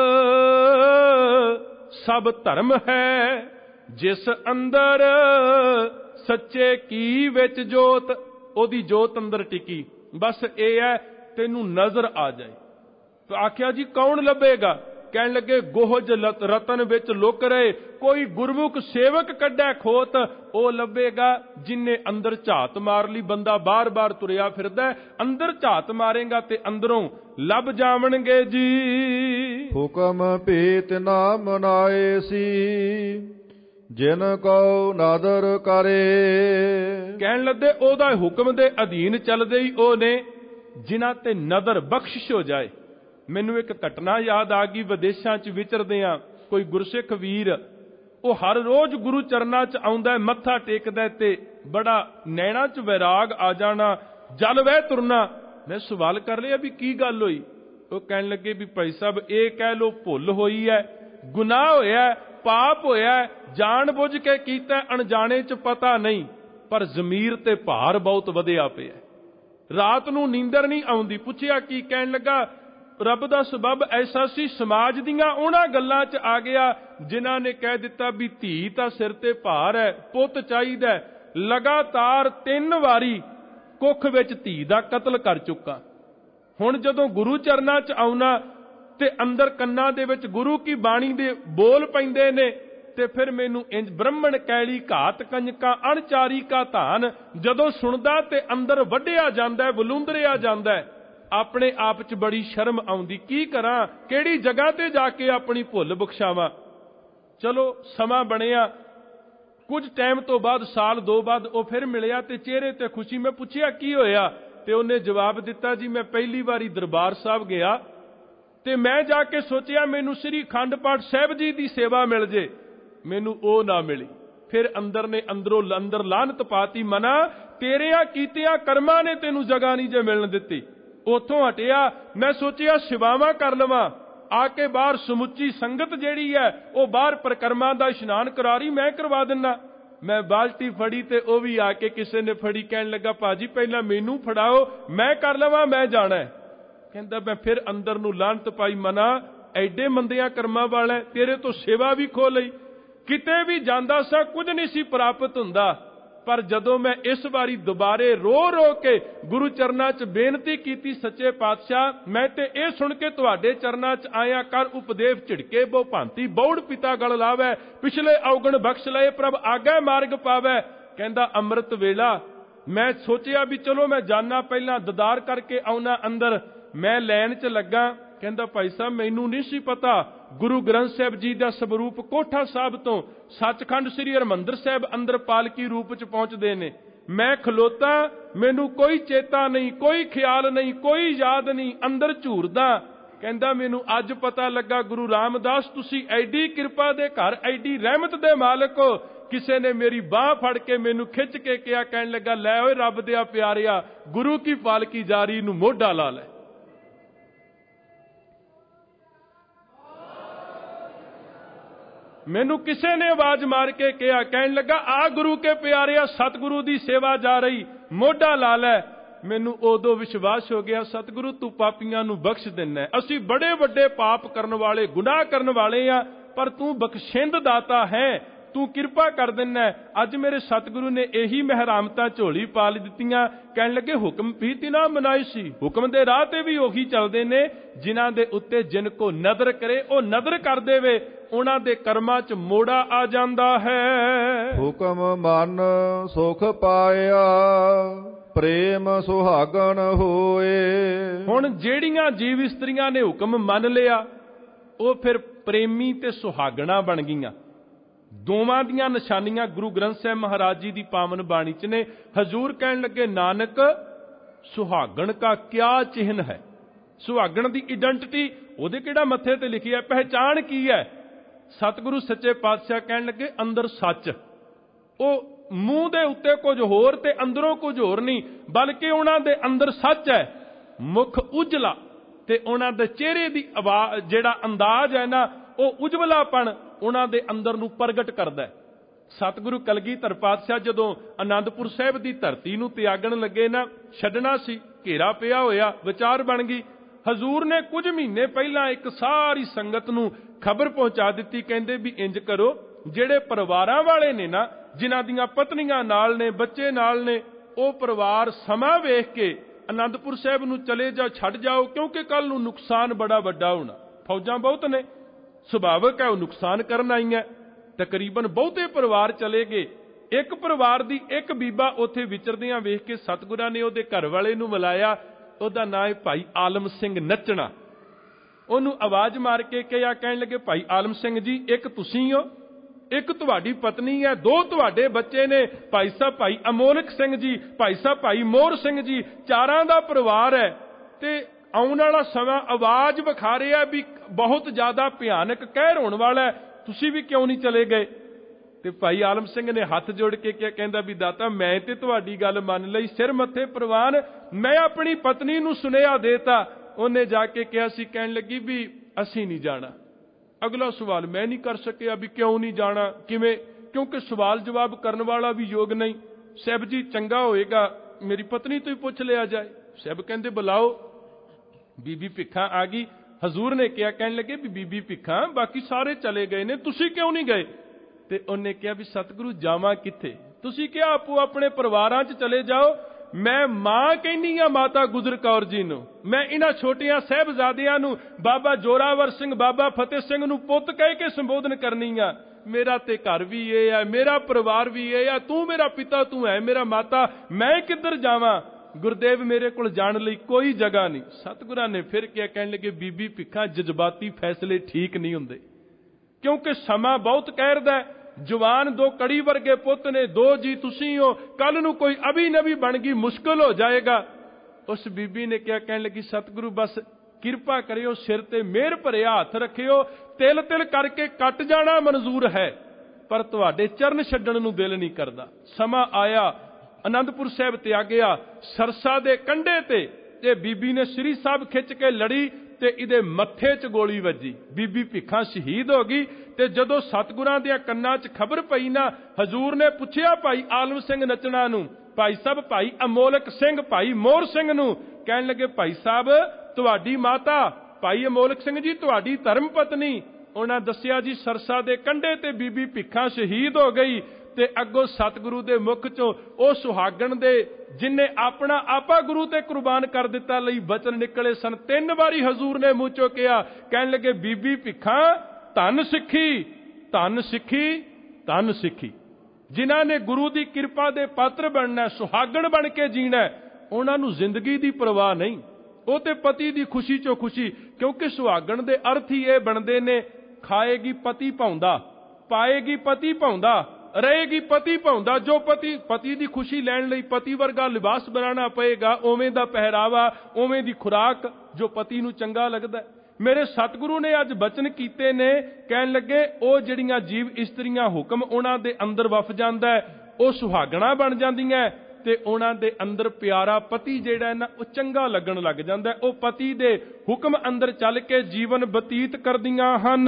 ਸਭ ਧਰਮ ਹੈ, ਜਿਸ ਅੰਦਰ ਸੱਚੇ ਕੀ ਵਿੱਚ ਜੋਤ, ਉਹਦੀ ਜੋਤ ਅੰਦਰ ਟਿਕੀ। ਬਸ ਇਹ ਹੈ ਤੈਨੂੰ ਨਜ਼ਰ ਆ ਜਾਏ। ਤਾਂ ਆਖਿਆ ਜੀ ਕੌਣ ਲੱਭੇਗਾ? ਕਹਿਣ ਲੱਗੇ ਗੋਹਜ ਰਤਨ ਵਿੱਚ ਲੁਕ ਰਹੇ, ਕੋਈ ਗੁਰਮੁਖ ਸੇਵਕ ਕੱਢੈ ਖੋਤ, ਉਹ ਲੱਭੇਗਾ ਜਿਨੇ ਅੰਦਰ ਝਾਤ ਮਾਰ ਲਈ। ਬੰਦਾ ਬਾਰ-ਬਾਰ ਤੁਰਿਆ ਫਿਰਦਾ, ਅੰਦਰ ਝਾਤ ਮਾਰੇਗਾ ਤੇ ਅੰਦਰੋਂ ਲੱਭ ਜਾਵਣਗੇ ਜੀ। ਹੁਕਮ ਭੇਤ ਨਾ ਮਨਾਏ ਸੀ, ਜਿਨ ਕਉ ਨਾਦਰ ਕਰੇ। ਕਹਿਣ ਲੱਗੇ ਉਹਦਾ ਹੁਕਮ ਦੇ ਅਧੀਨ ਚੱਲਦੇ ਹੀ ਉਹ ਨੇ ਜਿਨ੍ਹਾਂ ਤੇ ਨਦਰ ਬਖਸ਼ਿਸ਼ ਹੋ ਜਾਏ। ਮੈਨੂੰ ਇੱਕ ਘਟਨਾ ਯਾਦ ਆ ਗਈ। ਵਿਦੇਸ਼ਾਂ 'ਚ ਵਿਚਰਦੇ ਆ, ਕੋਈ ਗੁਰਸਿੱਖ ਵੀਰ ਉਹ ਹਰ ਰੋਜ਼ ਗੁਰੂ ਚਰਨਾਂ 'ਚ ਆਉਂਦਾ, ਮੱਥਾ ਟੇਕਦਾ ਤੇ ਬੜਾ ਨੈਣਾ 'ਚ ਵੈਰਾਗ ਆ ਜਾਣਾ, ਜਲ ਵਹਿ ਤੁਰਨਾ। ਮੈਂ ਸਵਾਲ ਕਰ ਲਿਆ ਵੀ ਕੀ ਗੱਲ ਹੋਈ? ਉਹ ਕਹਿਣ ਲੱਗੇ ਵੀ ਭਾਈ ਸਾਹਿਬ ਇਹ ਕਹਿ ਲੋ ਭੁੱਲ ਹੋਈ ਹੈ, ਗੁਨਾਹ ਹੋਇਆ, ਪਾਪ ਹੋਇਆ, ਜਾਣ ਬੁੱਝ ਕੇ ਕੀਤਾ, ਅਣਜਾਣੇ 'ਚ ਪਤਾ ਨਹੀਂ, ਪਰ ਜ਼ਮੀਰ ਤੇ ਭਾਰ ਬਹੁਤ ਵਧਿਆ ਪਿਆ, ਰਾਤ ਨੂੰ ਨੀਂਦਰ ਨਹੀਂ ਆਉਂਦੀ। ਪੁੱਛਿਆ ਕੀ? ਕਹਿਣ ਲੱਗਾ ਰੱਬ ਦਾ ਸਬਬ ਐਸਾ ਸੀ, ਸਮਾਜ ਦੀਆਂ ਉਹਨਾਂ ਗੱਲਾਂ 'ਚ ਆ ਗਿਆ ਜਿਨ੍ਹਾਂ ਨੇ ਕਹਿ ਦਿੱਤਾ ਵੀ ਧੀ ਤਾਂ ਸਿਰ ਤੇ ਭਾਰ ਹੈ, ਪੁੱਤ ਚਾਹੀਦਾ। ਲਗਾਤਾਰ 3 ਵਾਰੀ ਕੁੱਖ ਵਿੱਚ ਧੀ ਦਾ ਕਤਲ ਕਰ ਚੁੱਕਾ। ਹੁਣ ਜਦੋਂ ਗੁਰੂ ਚਰਨਾਂ 'ਚ ਆਉਣਾ ਤੇ ਅੰਦਰ ਕੰਨਾਂ ਦੇ ਵਿੱਚ ਗੁਰੂ ਕੀ ਬਾਣੀ ਦੇ ਬੋਲ ਪੈਂਦੇ ਨੇ, ਤੇ ਫਿਰ ਮੈਨੂੰ ਇੰਜ ਬ੍ਰਹਮਣ ਕੈਲੀ ਘਾਤ ਕੰਜਕਾਂ ਅਣਚਾਰੀ ਕਾ ਧਾਨ, ਜਦੋਂ ਸੁਣਦਾ ਤੇ ਅੰਦਰ ਵੱਢਿਆ ਜਾਂਦਾ, ਵਲੂੰਦਰਿਆ ਜਾਂਦਾ। ਆਪਣੇ ਆਪ 'ਚ ਬੜੀ ਸ਼ਰਮ ਆਉਂਦੀ, ਕੀ ਕਰਾਂ, ਕਿਹੜੀ ਜਗ੍ਹਾ ਤੇ ਜਾ ਕੇ ਆਪਣੀ ਭੁੱਲ ਬਖਸ਼ਾਵਾਂ। ਚਲੋ ਸਮਾਂ ਬਣਿਆ, ਕੁਝ ਟਾਈਮ ਤੋਂ ਬਾਅਦ, ਸਾਲ 2 ਬਾਅਦ ਉਹ ਫਿਰ ਮਿਲਿਆ ਤੇ ਚਿਹਰੇ ਤੇ ਖੁਸ਼ੀ। ਮੈਂ ਪੁੱਛਿਆ ਕੀ ਹੋਇਆ? ਤੇ ਉਹਨੇ ਜਵਾਬ ਦਿੱਤਾ, ਜੀ ਮੈਂ ਪਹਿਲੀ ਵਾਰੀ ਦਰਬਾਰ ਸਾਹਿਬ ਗਿਆ ਤੇ ਮੈਂ ਜਾ ਕੇ ਸੋਚਿਆ ਮੈਨੂੰ ਸ੍ਰੀ ਅਖੰਡ ਪਾਠ ਸਾਹਿਬ ਜੀ ਦੀ ਸੇਵਾ ਮਿਲ ਜੇ, ਮੈਨੂੰ ਉਹ ਨਾ ਮਿਲੀ। ਫਿਰ ਅੰਦਰ ਨੇ ਅੰਦਰੋਂ ਅੰਦਰ ਲਾਹਨਤ ਪਾਤੀ, ਮਨਾ ਤੇਰਿਆਂ ਕੀਤਿਆਂ ਕਰਮਾਂ ਨੇ ਤੈਨੂੰ ਜਗ੍ਹਾ ਨਹੀਂ ਜੇ ਮਿਲਣ ਦਿੱਤੀ। ਉੱਥੋਂ ਹਟਿਆ, ਮੈਂ ਸੋਚਿਆ ਸੇਵਾਵਾਂ ਕਰ ਲਵਾਂ। ਆ ਕੇ ਬਾਹਰ ਸਮੁੱਚੀ ਸੰਗਤ ਜਿਹੜੀ ਹੈ ਉਹ ਬਾਹਰ ਪ੍ਰਕਰਮਾਂ ਦਾ ਇਸ਼ਨਾਨ ਕਰਾ ਰਹੀ, ਮੈਂ ਕਰਵਾ ਦਿੰਦਾ। ਮੈਂ ਬਾਲਟੀ ਫੜੀ ਤੇ ਉਹ ਵੀ ਆ ਕੇ ਕਿਸੇ ਨੇ ਫੜੀ। ਕਹਿਣ ਲੱਗਾ ਭਾਜੀ ਪਹਿਲਾਂ ਮੈਨੂੰ ਫੜਾਓ, ਮੈਂ ਕਰ ਲਵਾਂ, ਮੈਂ ਜਾਣਾ। ਕਹਿੰਦਾ ਮੈਂ ਫਿਰ ਅੰਦਰ ਨੂੰ ਲਾਹਨਤ ਪਾਈ, ਮਨਾ ਐਡੇ ਮੰਦਿਆਂ ਕਰਮਾਂ ਵਾਲਾ, ਤੇਰੇ ਤੋਂ ਸੇਵਾ ਵੀ ਖੋ ਲਈ। ਕਿਤੇ ਵੀ ਜਾਂਦਾ ਸਾਂ ਕੁਝ ਨਹੀਂ ਸੀ ਪ੍ਰਾਪਤ ਹੁੰਦਾ, ਪਰ ਜਦੋਂ ਮੈਂ ਇਸ ਵਾਰੀ ਦੁਬਾਰੇ ਰੋ ਰੋ ਕੇ ਗੁਰੂ ਚਰਨਾਂ 'ਚ ਬੇਨਤੀ ਕੀਤੀ, ਸੱਚੇ ਪਾਤਸ਼ਾਹ ਮੈਂ ਤੇ ਇਹ ਸੁਣ ਕੇ ਤੁਹਾਡੇ ਚਰਨਾਂ 'ਚ ਆਇਆ, ਕਰ ਉਪਦੇਵ ਝਿੜਕੇ ਬਹੁ ਭਾਂਤੀ, ਬੌੜ ਪਿਤਾ ਗਲ ਲਾਵੈ, ਪਿਛਲੇ ਔਗਣ ਬਖਸ਼ ਲਏ, ਪ੍ਰਭ ਆਗੇ ਮਾਰਗ ਪਾਵੈ। ਕਹਿੰਦਾ ਅੰਮ੍ਰਿਤ ਵੇਲਾ ਮੈਂ ਸੋਚਿਆ ਵੀ ਚਲੋ ਮੈਂ ਜਾਣਾ, ਪਹਿਲਾਂ ਦੀਦਾਰ ਕਰਕੇ ਆਉਣਾ ਅੰਦਰ। ਮੈਂ ਲਾਈਨ 'ਚ ਲੱਗਾ। ਕਹਿੰਦਾ ਭਾਈ ਸਾਹਿਬ ਮੈਨੂੰ ਨਹੀਂ ਸੀ ਪਤਾ ਗੁਰੂ ਗ੍ਰੰਥ ਸਾਹਿਬ ਜੀ ਦਾ ਸਵਰੂਪ ਕੋਠਾ ਸਾਹਿਬ ਤੋਂ ਸੱਚਖੰਡ ਸ੍ਰੀ ਹਰਿਮੰਦਰ ਸਾਹਿਬ ਅੰਦਰ ਪਾਲਕੀ ਰੂਪ 'ਚ ਪਹੁੰਚਦੇ ਨੇ। ਮੈਂ ਖਲੋਤਾ, ਮੈਨੂੰ ਕੋਈ ਚੇਤਾ ਨਹੀਂ, ਕੋਈ ਖਿਆਲ ਨਹੀਂ, ਕੋਈ ਯਾਦ ਨਹੀਂ, ਅੰਦਰ ਝੂਰਦਾ। ਕਹਿੰਦਾ ਮੈਨੂੰ ਅੱਜ ਪਤਾ ਲੱਗਾ ਗੁਰੂ ਰਾਮਦਾਸ ਤੁਸੀਂ ਐਡੀ ਕਿਰਪਾ ਦੇ ਘਰ, ਐਡੀ ਰਹਿਮਤ ਦੇ ਮਾਲਕ ਹੋ। ਕਿਸੇ ਨੇ ਮੇਰੀ ਬਾਹ ਫੜ ਕੇ ਮੈਨੂੰ ਖਿੱਚ ਕੇ ਕਿਹਾ, ਕਹਿਣ ਲੱਗਾ ਲੈ ਓਏ ਰੱਬ ਦਿਆ ਪਿਆਰਿਆ, ਗੁਰੂ ਕੀ ਪਾਲਕੀ ਜਾਰੀ ਨੂੰ ਮੋਢਾ ਲਾ ਲੈ। ਮੈਨੂੰ ਕਿਸੇ ਨੇ ਆਵਾਜ਼ ਮਾਰ ਕੇ ਕਿਹਾ, ਕਹਿਣ ਲੱਗਾ ਆ ਗੁਰੂ ਕੇ ਪਿਆਰਿਆ, ਸਤਿਗੁਰੂ ਦੀ ਸੇਵਾ ਜਾ ਰਹੀ, ਮੋਢਾ ਲਾ ਲੈ। ਮੈਨੂੰ ਉਦੋਂ ਵਿਸ਼ਵਾਸ ਹੋ ਗਿਆ, ਸਤਿਗੁਰੂ ਤੂੰ ਪਾਪੀਆਂ ਨੂੰ ਬਖਸ਼ ਦਿੰਦਾ। ਅਸੀਂ ਬੜੇ ਵੱਡੇ ਪਾਪ ਕਰਨ ਵਾਲੇ, ਗੁਨਾਹ ਕਰਨ ਵਾਲੇ ਆ, ਪਰ ਤੂੰ ਬਖਸ਼ਿੰਦ ਦਾਤਾ ਹੈ, ਤੂੰ ਕਿਰਪਾ ਕਰ ਦਿੰਦਾ। ਅੱਜ ਮੇਰੇ ਸਤਿਗੁਰੂ ਨੇ ਇਹੀ ਮਹਿਰਾਮਤਾਂ ਝੋਲੀ ਪਾਲ ਦਿੱਤੀਆਂ। ਕਹਿਣ ਲੱਗੇ ਹੁਕਮ ਵੀ ਤਿਨਾ ਮਨਾਈ ਸੀ, ਹੁਕਮ ਦੇ ਰਾਹ ਤੇ ਵੀ ਉਹੀ ਚੱਲਦੇ ਨੇ ਜਿਨ੍ਹਾਂ ਦੇ ਉੱਤੇ ਜਿਨ ਕੋ ਨਦਰ ਕਰੇ, ਉਹ ਨਦਰ ਕਰ ਦੇਵੇ, ਉਹਨਾਂ ਦੇ ਕਰਮਾਂ 'ਚ ਮੋੜਾ ਆ ਜਾਂਦਾ ਹੈ। ਹੁਕਮ ਮਨ ਸੁਖ ਪਾਇਆ, ਪ੍ਰੇਮ ਸੁਹਾਗਣ ਹੋਏ। ਹੁਣ ਜਿਹੜੀਆਂ ਜੀਵ ਇਸਤਰੀਆਂ ਨੇ ਹੁਕਮ ਮੰਨ ਲਿਆ, ਉਹ ਫਿਰ ਪ੍ਰੇਮੀ ਤੇ ਸੁਹਾਗਣਾ ਬਣ ਗਈਆਂ। ਦੋਵਾਂ ਦੀਆਂ ਨਿਸ਼ਾਨੀਆਂ ਗੁਰੂ ਗ੍ਰੰਥ ਸਾਹਿਬ ਮਹਾਰਾਜ ਜੀ ਦੀ ਪਾਵਨ ਬਾਣੀ 'ਚ ਨੇ। ਹਜ਼ੂਰ ਕਹਿਣ ਲੱਗੇ, ਨਾਨਕ ਸੁਹਾਗਣ ਕਾ ਕਿਆ ਚਿਹਨ ਹੈ। ਸੁਹਾਗਣ ਦੀ ਆਇਡੈਂਟੀਟੀ ਉਹਦੇ ਕਿਹੜਾ ਮੱਥੇ ਤੇ ਲਿਖੀ ਹੈ, ਪਹਿਚਾਣ ਕੀ ਹੈ? ਸਤਿਗੁਰੂ ਸੱਚੇ ਪਾਤਸ਼ਾਹ ਕਹਿਣ ਲੱਗੇ, ਅੰਦਰ ਸੱਚ। ਉਹ ਮੂੰਹ ਦੇ ਉੱਤੇ ਕੁਝ ਹੋਰ ਤੇ ਅੰਦਰੋਂ ਕੁਝ ਹੋਰ ਨਹੀਂ, ਬਲਕਿ ਉਹਨਾਂ ਦੇ ਅੰਦਰ ਸੱਚ ਹੈ। ਮੁਖ ਉਜਲਾ ਤੇ ਉਹਨਾਂ ਦੇ ਚਿਹਰੇ ਦੀ ਆਵਾਜ਼, ਜਿਹੜਾ ਅੰਦਾਜ਼ ਹੈ ਨਾ, ਉਹ ਉਜਵਲਾਪਣ ਉਹਨਾਂ ਦੇ ਅੰਦਰ ਨੂੰ ਪ੍ਰਗਟ ਕਰਦਾ ਹੈ। ਸਤਿਗੁਰੂ ਕਲਗੀਧਰ ਪਾਤਸ਼ਾਹ ਜਦੋਂ ਆਨੰਦਪੁਰ ਸਾਹਿਬ ਦੀ ਧਰਤੀ ਨੂੰ ਤਿਆਗਣ ਲੱਗੇ ਨਾ, ਛੱਡਣਾ ਸੀ, ਘੇਰਾ ਪਿਆ ਹੋਇਆ, ਵਿਚਾਰ ਬਣ ਗਈ। ਹਜ਼ੂਰ ਨੇ ਕੁਝ ਮਹੀਨੇ ਪਹਿਲਾਂ ਇੱਕ ਸਾਰੀ ਸੰਗਤ ਨੂੰ ਖਬਰ ਪਹੁੰਚਾ ਦਿੱਤੀ। ਕਹਿੰਦੇ ਵੀ ਇੰਜ ਕਰੋ, ਜਿਹੜੇ ਪਰਿਵਾਰਾਂ ਵਾਲੇ ਨੇ ਨਾ, ਜਿਨ੍ਹਾਂ ਦੀਆਂ ਪਤਨੀਆਂ ਨਾਲ ਨੇ, ਬੱਚੇ ਨਾਲ ਨੇ, ਉਹ ਪਰਿਵਾਰ ਸਮਾਂ ਵੇਖ ਕੇ ਆਨੰਦਪੁਰ ਸਾਹਿਬ ਨੂੰ ਚਲੇ ਜਾਓ, ਛੱਡ ਜਾਓ, ਕਿਉਂਕਿ ਕੱਲ ਨੂੰ ਨੁਕਸਾਨ ਬੜਾ ਵੱਡਾ ਹੋਣਾ। ਫੌਜਾਂ ਬਹੁਤ ਨੇ, ਸੁਭਾਵਿਕ ਹੈ ਉਹ ਨੁਕਸਾਨ ਕਰਨ ਆਈਆਂ। ਤਕਰੀਬਨ ਬਹੁਤੇ ਪਰਿਵਾਰ ਚਲੇ ਗਏ। ਇੱਕ ਪਰਿਵਾਰ ਦੀ ਇੱਕ ਬੀਬਾ ਉੱਥੇ ਵਿਚਰਦਿਆਂ ਵੇਖ ਕੇ ਸਤਿਗੁਰਾਂ ਨੇ ਉਹਦੇ ਘਰ ਵਾਲੇ ਨੂੰ ਮਿਲਾਇਆ। ਉਹਦਾ ਨਾਂ ਹੈ ਭਾਈ ਆਲਮ ਸਿੰਘ ਨੱਚਣਾ। ਉਹਨੂੰ ਆਵਾਜ਼ ਮਾਰ ਕੇ ਕਿਹਾ, ਕਹਿਣ ਲੱਗੇ, ਭਾਈ ਆਲਮ ਸਿੰਘ ਜੀ, ਇੱਕ ਤੁਸੀਂ ਹੋ, ਇੱਕ ਤੁਹਾਡੀ ਪਤਨੀ ਹੈ, ਦੋ ਤੁਹਾਡੇ ਬੱਚੇ ਨੇ, ਭਾਈ ਸਾਹਿਬ ਭਾਈ ਅਮੋਲਕ ਸਿੰਘ ਜੀ, ਭਾਈ ਸਾਹਿਬ ਭਾਈ ਮੋਹਰ ਸਿੰਘ ਜੀ, ਚਾਰਾਂ ਦਾ ਪਰਿਵਾਰ ਹੈ। ਤੇ ਆਉਣ ਵਾਲਾ ਸਮਾਂ ਆਵਾਜ਼ ਵਿਖਾ ਰਿਹਾ ਵੀ ਬਹੁਤ ਜ਼ਿਆਦਾ ਭਿਆਨਕ ਕਹਿਰ ਹੋਣ ਵਾਲਾ ਹੈ, ਤੁਸੀਂ ਵੀ ਕਿਉਂ ਨਹੀਂ ਚਲੇ ਗਏ? ਤੇ ਭਾਈ ਆਲਮ ਸਿੰਘ ਨੇ ਹੱਥ ਜੋੜ ਕੇ ਕਿਹਾ, ਕਹਿੰਦਾ ਵੀ ਦਾਤਾ, ਮੈਂ ਤੇ ਤੁਹਾਡੀ ਗੱਲ ਮੰਨ ਲਈ, ਸਿਰ ਮੱਥੇ ਪ੍ਰਵਾਨ। ਮੈਂ ਆਪਣੀ ਪਤਨੀ ਨੂੰ ਸੁਨੇਹਾ ਦੇਤਾ। ਉਹਨੇ ਜਾ ਕੇ ਕਿਹਾ ਸੀ, ਕਹਿਣ ਲੱਗੀ ਵੀ ਅਸੀਂ ਨਹੀਂ ਜਾਣਾ। ਅਗਲਾ ਸਵਾਲ ਮੈਂ ਨਹੀਂ ਕਰ ਸਕਿਆ ਵੀ ਕਿਉਂ ਨਹੀਂ ਜਾਣਾ, ਕਿਵੇਂ? ਕਿਉਂਕਿ ਸਵਾਲ ਜਵਾਬ ਕਰਨ ਵਾਲਾ ਵੀ ਯੋਗ ਨਹੀਂ। ਸਾਹਿਬ ਜੀ, ਚੰਗਾ ਹੋਏਗਾ ਮੇਰੀ ਪਤਨੀ ਤੋਂ ਹੀ ਪੁੱਛ ਲਿਆ ਜਾਏ। ਸਾਹਿਬ ਕਹਿੰਦੇ, ਬੁਲਾਓ। ਬੀਬੀ ਭਿੱਖਾਂ ਆ ਗਈ। ਹਜ਼ੂਰ ਨੇ ਕਿਹਾ, ਕਹਿਣ ਲੱਗੇ ਵੀ ਬੀਬੀ ਭਿੱਖਾਂ, ਬਾਕੀ ਸਾਰੇ ਚਲੇ ਗਏ ਨੇ, ਤੁਸੀਂ ਕਿਉਂ ਨਹੀਂ ਗਏ? ਤੇ ਉਹਨੇ ਕਿਹਾ ਵੀ ਸਤਿਗੁਰੂ ਜਾਵਾਂ ਕਿੱਥੇ? ਤੁਸੀਂ ਕਿਹਾ ਆਪੋ ਆਪਣੇ ਪਰਿਵਾਰਾਂ 'ਚ ਚਲੇ ਜਾਓ। ਮੈਂ ਮਾਂ ਕਹਿੰਦੀ ਆ ਮਾਤਾ ਗੁਜਰ ਕੌਰ ਜੀ ਨੂੰ, ਮੈਂ ਇਹਨਾਂ ਛੋਟੀਆਂ ਸਾਹਿਬਜ਼ਾਦਿਆਂ ਨੂੰ, ਬਾਬਾ ਜੋਰਾਵਰ ਸਿੰਘ, ਬਾਬਾ ਫਤਿਹ ਸਿੰਘ ਨੂੰ ਪੁੱਤ ਕਹਿ ਕੇ ਸੰਬੋਧਨ ਕਰਨੀ ਆ। ਮੇਰਾ ਤੇ ਘਰ ਵੀ ਇਹ ਹੈ, ਮੇਰਾ ਪਰਿਵਾਰ ਵੀ ਇਹ ਹੈ, ਤੂੰ ਮੇਰਾ ਪਿਤਾ, ਤੂੰ ਹੈ ਮੇਰਾ ਮਾਤਾ, ਮੈਂ ਕਿੱਧਰ ਜਾਵਾਂ? ਗੁਰਦੇਵ, ਮੇਰੇ ਕੋਲ ਜਾਣ ਲਈ ਕੋਈ ਜਗ੍ਹਾ ਨਹੀਂ। ਸਤਿਗੁਰਾਂ ਨੇ ਫਿਰ ਕਿਹਾ, ਕਹਿਣ ਲੱਗੇ, ਬੀਬੀ ਭਿੱਖਾਂ, ਜਜ਼ਬਾਤੀ ਫੈਸਲੇ ਠੀਕ ਨਹੀਂ ਹੁੰਦੇ, ਕਿਉਂਕਿ ਸਮਾਂ ਬਹੁਤ ਕਹਿਰਦਾ ਹੈ। ਜਵਾਨ ਦੋ ਕੜੀ ਵਰਗੇ ਪੁੱਤ ਨੇ, ਦੋ ਜੀ ਤੁਸੀਂ ਹੋ, ਕੱਲ ਨੂੰ ਕੋਈ ਅਭੀ ਨਵੀ ਬਣ ਗਈ, ਮੁਸ਼ਕਲ ਹੋ ਜਾਏਗਾ। ਉਸ ਬੀਬੀ ਨੇ ਕਿਹਾ, ਕਹਿਣ ਲੱਗੀ, ਸਤਿਗੁਰੂ ਬਸ ਕਿਰਪਾ ਕਰਿਓ, ਸਿਰ ਤੇ ਮਿਹਰ ਭਰਿਆ ਹੱਥ ਰੱਖਿਓ, ਤਿਲ ਤਿਲ ਕਰਕੇ ਕੱਟ ਜਾਣਾ ਮਨਜ਼ੂਰ ਹੈ, ਪਰ ਤੁਹਾਡੇ ਚਰਨ ਛੱਡਣ ਨੂੰ ਦਿਲ ਨਹੀਂ ਕਰਦਾ। ਸਮਾਂ ਆਇਆ, ਆਨੰਦਪੁਰ ਸਾਹਿਬ ਤਿਆਗਿਆ। ਸਰਸਾ ਦੇ ਕੰਢੇ ਤੇ ਇਹ ਬੀਬੀ ਨੇ ਸ੍ਰੀ ਸਾਹਿਬ ਖਿੱਚ ਕੇ ਲੜੀ ਤੇ ਇਹਦੇ ਮੱਥੇ 'ਚ ਗੋਲੀ ਵੱਜੀ। ਬੀਬੀ ਭਿੱਖਾਂ ਸ਼ਹੀਦ ਹੋ ਗਈ। ਤੇ ਜਦੋਂ ਸਤਿਗੁਰਾਂ ਦੀਆਂ ਕੰਨਾਂ 'ਚ ਖਬਰ ਪਈ ਨਾ, ਹਜ਼ੂਰ ਨੇ ਪੁੱਛਿਆ ਭਾਈ ਆਲਮ ਸਿੰਘ ਨੱਚਣਾ ਨੂੰ, ਭਾਈ ਸਾਹਿਬ ਭਾਈ ਅਮੋਲਕ ਸਿੰਘ, ਭਾਈ ਮੋਹਰ ਸਿੰਘ ਨੂੰ, ਕਹਿਣ ਲੱਗੇ, ਭਾਈ ਸਾਹਿਬ ਤੁਹਾਡੀ ਮਾਤਾ ਭਾਈ ਅਮੋਲਕ ਸਿੰਘ ਜੀ, ਤੁਹਾਡੀ ਧਰਮ ਪਤਨੀ। ਉਹਨਾਂ ਦੱਸਿਆ ਜੀ, ਸਰਸਾ ਦੇ ਕੰਢੇ ਤੇ ਬੀਬੀ ਭਿੱਖਾਂ ਸ਼ਹੀਦ ਹੋ ਗਈ। ਤੇ ਅੱਗੋਂ ਸਤਿਗੁਰੂ ਦੇ ਮੁਖ 'ਚੋਂ ਉਹ ਸੁਹਾਗਣ ਦੇ, ਜਿਨੇ ਆਪਣਾ ਆਪਾ ਗੁਰੂ ਤੇ ਕੁਰਬਾਨ ਕਰ ਦਿੱਤਾ, ਲਈ ਬਚਨ ਨਿਕਲੇ ਸਨ। 3 ਵਾਰੀ ਹਜ਼ੂਰ ਨੇ ਮੂੰਹ ਚੋਂ ਕਿਹਾ, ਕਹਿਣ ਲੱਗੇ, ਬੀਬੀ ਭਿੱਖਾਂ, ਧੰਨ ਸਿੱਖੀ, ਧੰਨ ਸਿੱਖੀ, ਧੰਨ ਸਿੱਖੀ। ਜਿਨ੍ਹਾਂ ਨੇ ਗੁਰੂ ਦੀ ਕਿਰਪਾ ਦੇ ਪਾਤਰ ਬਣਨਾ, ਸੁਹਾਗਣ ਬਣ ਕੇ ਜੀਣਾ, ਉਹਨਾਂ ਨੂੰ ਜ਼ਿੰਦਗੀ ਦੀ ਪਰਵਾਹ ਨਹੀਂ। ਉਹ ਤੇ ਪਤੀ ਦੀ ਖੁਸ਼ੀ 'ਚੋਂ ਖੁਸ਼ੀ, ਕਿਉਂਕਿ ਸੁਹਾਗਣ ਦੇ ਅਰਥ ਹੀ ਇਹ ਬਣਦੇ ਨੇ, ਖਾਏਗੀ ਪਤੀ ਭਾਉਂਦਾ, ਪਾਏਗੀ ਪਤੀ ਭਾਉਂਦਾ, ਰਹੇਗੀ ਪਤੀ ਭਾਉਂਦਾ। ਜੋ ਪਤੀ ਦੀ ਖੁਸ਼ੀ ਲੈਣ ਲਈ ਪਤੀ ਵਰਗਾ ਲਿਬਾਸ ਬਣਾਉਣਾ ਪਏਗਾ, ਉਵੇਂ ਦਾ ਪਹਿਰਾਵਾ, ਉਵੇਂ ਦੀ ਖੁਰਾਕ ਜੋ ਪਤੀ ਨੂੰ ਚੰਗਾ ਲੱਗਦਾ। ਮੇਰੇ ਸਤਿਗੁਰੂ ਨੇ ਅੱਜ ਬਚਨ ਕੀਤੇ ਨੇ, ਕਹਿਣ ਲੱਗੇ, ਉਹ ਜਿਹੜੀਆਂ ਜੀਵ ਇਸਤਰੀਆਂ ਹੁਕਮ ਉਹਨਾਂ ਦੇ ਅੰਦਰ ਵਫ ਜਾਂਦਾ, ਉਹ ਸੁਹਾਗਣਾ ਬਣ ਜਾਂਦੀਆਂ। ਤੇ ਉਹਨਾਂ ਦੇ ਅੰਦਰ ਪਿਆਰਾ ਪਤੀ ਜਿਹੜਾ ਨਾ ਉਹ ਚੰਗਾ ਲੱਗਣ ਲੱਗ ਜਾਂਦਾ। ਉਹ ਪਤੀ ਦੇ ਹੁਕਮ ਅੰਦਰ ਚੱਲ ਕੇ ਜੀਵਨ ਬਤੀਤ ਕਰਦੀਆਂ ਹਨ।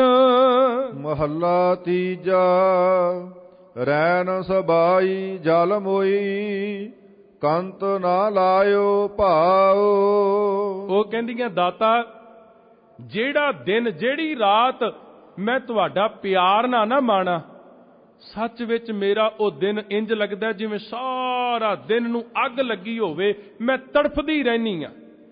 ਮਹੱਲਾ ਤੀਜਾ। ਰੈਣ ਸਬਾਈ ਜਲ ਮੋਈ, ਕੰਤ ਨਾ ਲਾਇਓ ਭਾਉ। ਉਹ ਕਹਿੰਦੀਆਂ ਦਾਤਾ, ਜਿਹੜਾ ਦਿਨ ਜਿਹੜੀ ਰਾਤ ਮੈਂ ਤੁਹਾਡਾ ਪਿਆਰ ਨਾ ਮਾਣਾ, ਸੱਚ ਵਿੱਚ ਮੇਰਾ ਉਹ ਦਿਨ ਇੰਜ ਲੱਗਦਾ ਜਿਵੇਂ ਸਾਰਾ ਦਿਨ ਨੂੰ ਅੱਗ ਲੱਗੀ ਹੋਵੇ, ਮੈਂ ਤੜਫਦੀ ਰਹਿਨੀ ਆ,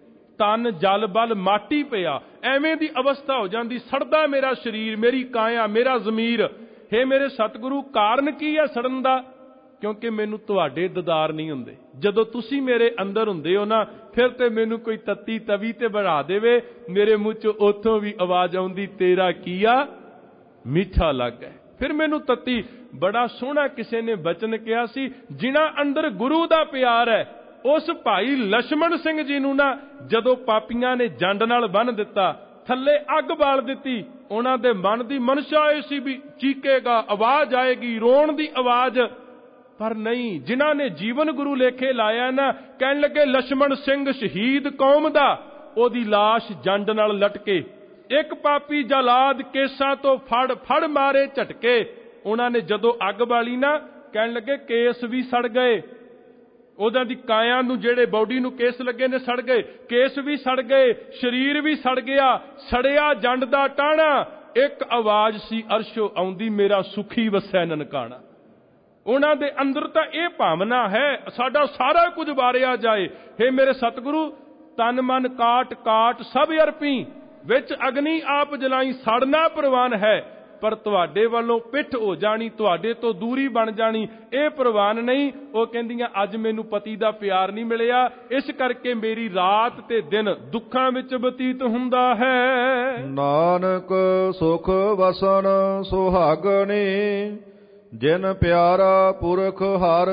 ਤਨ ਜਲ ਬਲ ਮਾਟੀ ਪਿਆ, ਐਵੇਂ ਦੀ ਅਵਸਥਾ ਹੋ ਜਾਂਦੀ, ਸੜਦਾ ਮੇਰਾ ਸਰੀਰ, ਮੇਰੀ ਕਾਇਆ, ਮੇਰਾ ਜ਼ਮੀਰ। ਹੇ ਮੇਰੇ ਸਤਿਗੁਰੂ, ਕਾਰਨ ਕੀ ਹੈ ਸੜਨ ਦਾ? ਕਿਉਂਕਿ ਮੈਨੂੰ ਤੁਹਾਡੇ ਦੀਦਾਰ ਨਹੀਂ ਹੁੰਦੇ। ਜਦੋਂ ਤੁਸੀਂ ਮੇਰੇ ਅੰਦਰ ਹੁੰਦੇ ਹੋ ਨਾ, ਫਿਰ ਤੇ ਮੈਨੂੰ ਕੋਈ ਤੱਤੀ ਤਵੀ ਤੇ ਬਣਾ ਦੇਵੇ, ਮੇਰੇ ਮੂੰਹ ਚੋਂ ਉੱਥੋਂ ਵੀ ਆਵਾਜ਼ ਆਉਂਦੀ, ਤੇਰਾ ਕੀਆ ਮਿੱਠਾ ਲੱਗਾ। ਫਿਰ ਮੈਨੂੰ ਤੱਤੀ। ਬੜਾ ਸੋਹਣਾ ਕਿਸੇ ਨੇ ਬਚਨ ਕਿਹਾ ਸੀ, ਜਿਨ੍ਹਾਂ ਅੰਦਰ ਗੁਰੂ ਦਾ ਪਿਆਰ ਹੈ, ਉਸ ਭਾਈ ਲਛਮਣ ਸਿੰਘ ਜੀ ਨੂੰ ਨਾ ਜਦੋਂ ਪਾਪੀਆਂ ਨੇ ਜੰਡ ਨਾਲ ਬੰਨ੍ਹ ਦਿੱਤਾ, ਥੱਲੇ ਅੱਗ ਬਾਲ ਦਿੱਤੀ, ਉਹਨਾਂ ਦੇ ਮਨ ਦੀ ਮਨਸ਼ਾ ਇਹ ਸੀ ਵੀ ਚੀਕੇਗਾ, ਆਵਾਜ਼ ਆਏਗੀ, ਰੋਣ ਦੀ ਆਵਾਜ਼। ਪਰ ਨਹੀਂ, ਜਿਨ੍ਹਾਂ ਨੇ ਜੀਵਨ ਗੁਰੂ ਲੇਖੇ ਲਾਇਆ ਨਾ, ਕਹਿਣ ਲੱਗੇ ਲਛਮਣ ਸਿੰਘ ਸ਼ਹੀਦ ਕੌਮ ਦਾ, ਉਹਦੀ ਲਾਸ਼ ਜੰਡ ਨਾਲ ਲਟਕੇ, ਇੱਕ ਪਾਪੀ ਜਲਾਦ ਕੇਸਾਂ ਤੋਂ ਫੜ ਫੜ ਮਾਰੇ ਝਟਕੇ। ਉਹਨਾਂ ਨੇ ਜਦੋਂ ਅੱਗ ਬਾਲੀ ਨਾ, ਕਹਿਣ ਲੱਗੇ ਕੇਸ ਵੀ ਸੜ ਗਏ, ਉਹਨਾਂ ਦੀ ਕਾਇਆ ਨੂੰ, ਜਿਹੜੇ ਬੋਡੀ ਨੂੰ ਕੇਸ ਲੱਗੇ ਨੇ, ਸੜ ਗਏ, ਕੇਸ ਵੀ ਸੜ ਗਏ, ਸਰੀਰ ਵੀ ਸੜ ਗਿਆ, ਸੜਿਆ ਜੰਡ ਦਾ ਟਾਣਾ। ਇੱਕ ਆਵਾਜ਼ ਸੀ ਅਰਸ਼ੋਂ ਆਉਂਦੀ, ਮੇਰਾ ਸੁਖੀ ਵਸੈ ਨਨਕਾਣਾ। ਉਹਨਾਂ ਦੇ ਅੰਦਰ ਤਾਂ ਇਹ ਭਾਵਨਾ ਹੈ, ਸਾਡਾ ਸਾਰਾ ਕੁਝ ਵਾਰਿਆ ਜਾਏ। ਹੇ ਮੇਰੇ ਸਤਿਗੁਰੂ, ਤਨ ਮਨ ਕਾਟ ਕਾਟ ਸਭ ਅਰਪੀ, ਵਿੱਚ ਅਗਨੀ ਆਪ ਜਲਾਈ, ਸੜਨਾ ਪ੍ਰਵਾਨ ਹੈ, ਪਰ ਤੁਹਾਡੇ ਵੱਲੋਂ ਪਿੱਠ ਹੋ ਜਾਣੀ, ਤੁਹਾਡੇ ਤੋਂ ਦੂਰੀ ਬਣ ਜਾਣੀ, ਇਹ ਪ੍ਰਵਾਨ ਨਹੀਂ। ਉਹ ਕਹਿੰਦੀਆਂ ਅੱਜ ਮੈਨੂੰ ਪਤੀ ਦਾ ਪਿਆਰ ਨਹੀਂ ਮਿਲਿਆ, ਇਸ ਕਰਕੇ ਮੇਰੀ ਰਾਤ ਤੇ ਦਿਨ ਦੁੱਖਾਂ ਵਿੱਚ ਬਤੀਤ ਹੁੰਦਾ ਹੈ। ਨਾਨਕ ਸੁਖ ਵਸਨ ਸੁਹਾਗਣੇ, ਜਿਨ ਪਿਆਰਾ ਪੁਰਖ ਹਰ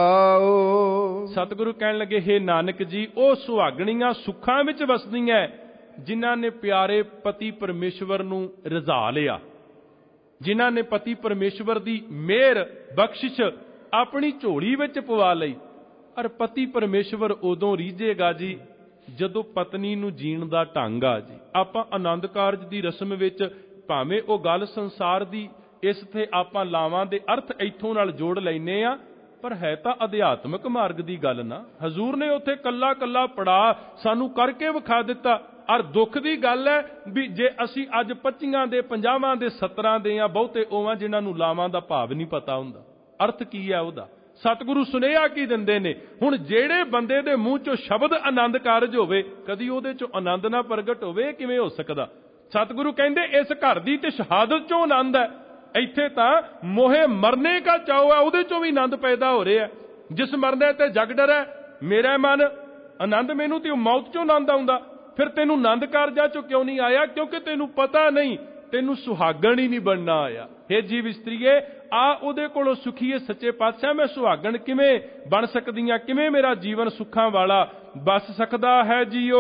ਰਾਉ। ਸਤਿਗੁਰੂ ਕਹਿਣ ਲੱਗੇ, ਹੇ ਨਾਨਕ ਜੀ, ਉਹ ਸੁਹਾਗਣੀਆਂ ਸੁੱਖਾਂ ਵਿੱਚ ਵਸਦੀਆਂ ਜਿਨ੍ਹਾਂ ਨੇ ਪਿਆਰੇ ਪਤੀ ਪਰਮੇਸ਼ਵਰ ਨੂੰ ਰਜ਼ਾ ਲਿਆ, ਜਿਨ੍ਹਾਂ ਨੇ ਪਤੀ ਪਰਮੇਸ਼ਵਰ ਦੀ ਮਿਹਰ ਬਖਸ਼ਿਸ਼ ਆਪਣੀ ਝੋਲੀ ਵਿੱਚ ਪਵਾ ਲਈ। ਔਰ ਪਤੀ ਪਰਮੇਸ਼ਵਰ ਉਦੋਂ ਰੀਝੇਗਾ ਜੀ ਜਦੋਂ ਪਤਨੀ ਨੂੰ ਜੀਣ ਦਾ ਢੰਗ ਆ ਜੀ। ਆਪਾਂ ਆਨੰਦ ਕਾਰਜ ਦੀ ਰਸਮ ਵਿੱਚ ਭਾਵੇਂ ਉਹ ਗੱਲ ਸੰਸਾਰ ਦੀ, ਇਸ ਤੇ ਆਪਾਂ ਲਾਵਾਂ ਦੇ ਅਰਥ ਇੱਥੋਂ ਨਾਲ ਜੋੜ ਲੈਨੇ ਆ, ਪਰ ਹੈ ਤਾਂ ਅਧਿਆਤਮਿਕ ਮਾਰਗ ਦੀ ਗੱਲ ਨਾ। ਹਜ਼ੂਰ ਨੇ ਉੱਥੇ ਕੱਲਾ ਕੱਲਾ ਪੜਾ ਸਾਨੂੰ ਕਰਕੇ ਵਿਖਾ ਦਿੱਤਾ। ਔਰ ਦੁੱਖ ਦੀ ਗੱਲ ਹੈ ਵੀ ਜੇ ਅਸੀਂ ਅੱਜ 25 ਦੇ 50 ਦੇ 17 ਦੇ ਆ, ਬਹੁਤੇ ਉਵਾਂ ਜਿਨ੍ਹਾਂ ਨੂੰ ਲਾਵਾਂ ਦਾ ਭਾਵ ਨਹੀਂ ਪਤਾ ਹੁੰਦਾ, ਅਰਥ ਕੀ ਹੈ ਉਹਦਾ, ਸਤਿਗੁਰੂ ਸੁਨੇਹਾ ਕੀ ਦਿੰਦੇ ਨੇ। ਹੁਣ ਜਿਹੜੇ ਬੰਦੇ ਦੇ ਮੂੰਹ ਚੋਂ ਸ਼ਬਦ ਆਨੰਦ ਕਾਰਜ ਹੋਵੇ, ਕਦੀ ਉਹਦੇ ਚੋਂ ਆਨੰਦ ਨਾ ਪ੍ਰਗਟ ਹੋਵੇ, ਕਿਵੇਂ ਹੋ ਸਕਦਾ? ਸਤਿਗੁਰੂ ਕਹਿੰਦੇ ਇਸ ਘਰ ਦੀ ਤੇ ਸ਼ਹਾਦਤ ਚੋਂ ਆਨੰਦ ਹੈ। ਇੱਥੇ ਤਾਂ ਮੋਹੇ ਮਰਨੇ ਕਾ ਚਾਓ ਹੈ, ਉਹਦੇ ਚੋਂ ਵੀ ਆਨੰਦ ਪੈਦਾ ਹੋ ਰਿਹਾ। ਜਿਸ ਮਰਨੇ ਤੇ ਜਗ ਡਰੈ ਮੇਰਾ ਮਨ, ਆਨੰਦ ਮੈਨੂੰ ਤੇ ਮੌਤ ਚੋਂ ਆਨੰਦ ਆਉਂਦਾ। ਫਿਰ ਤੈਨੂੰ ਆਨੰਦ ਕਾਰਜਾਂ ਚੋਂ ਕਿਉਂ ਨਹੀਂ ਆਇਆ? ਕਿਉਂਕਿ ਤੈਨੂੰ ਪਤਾ ਨਹੀਂ, ਤੈਨੂੰ ਸੁਹਾਗਣ ਹੀ ਨਹੀਂ ਬਣਨਾ ਆਇਆ। ਹੇ ਜੀਵ ਇਸਤਰੀਏ, ਆ ਉਹਦੇ ਕੋਲੋਂ ਸੁਖੀਏ ਸੱਚੇ ਪਾਤਸ਼ਾਹ, ਮੈਂ ਸੁਹਾਗਣ ਕਿਵੇਂ ਬਣ ਸਕਦੀਆਂ, ਕਿਵੇਂ ਮੇਰਾ ਜੀਵਨ ਸੁੱਖਾਂ ਵਾਲਾ ਬਸ ਸਕਦਾ ਹੈ ਜੀਓ।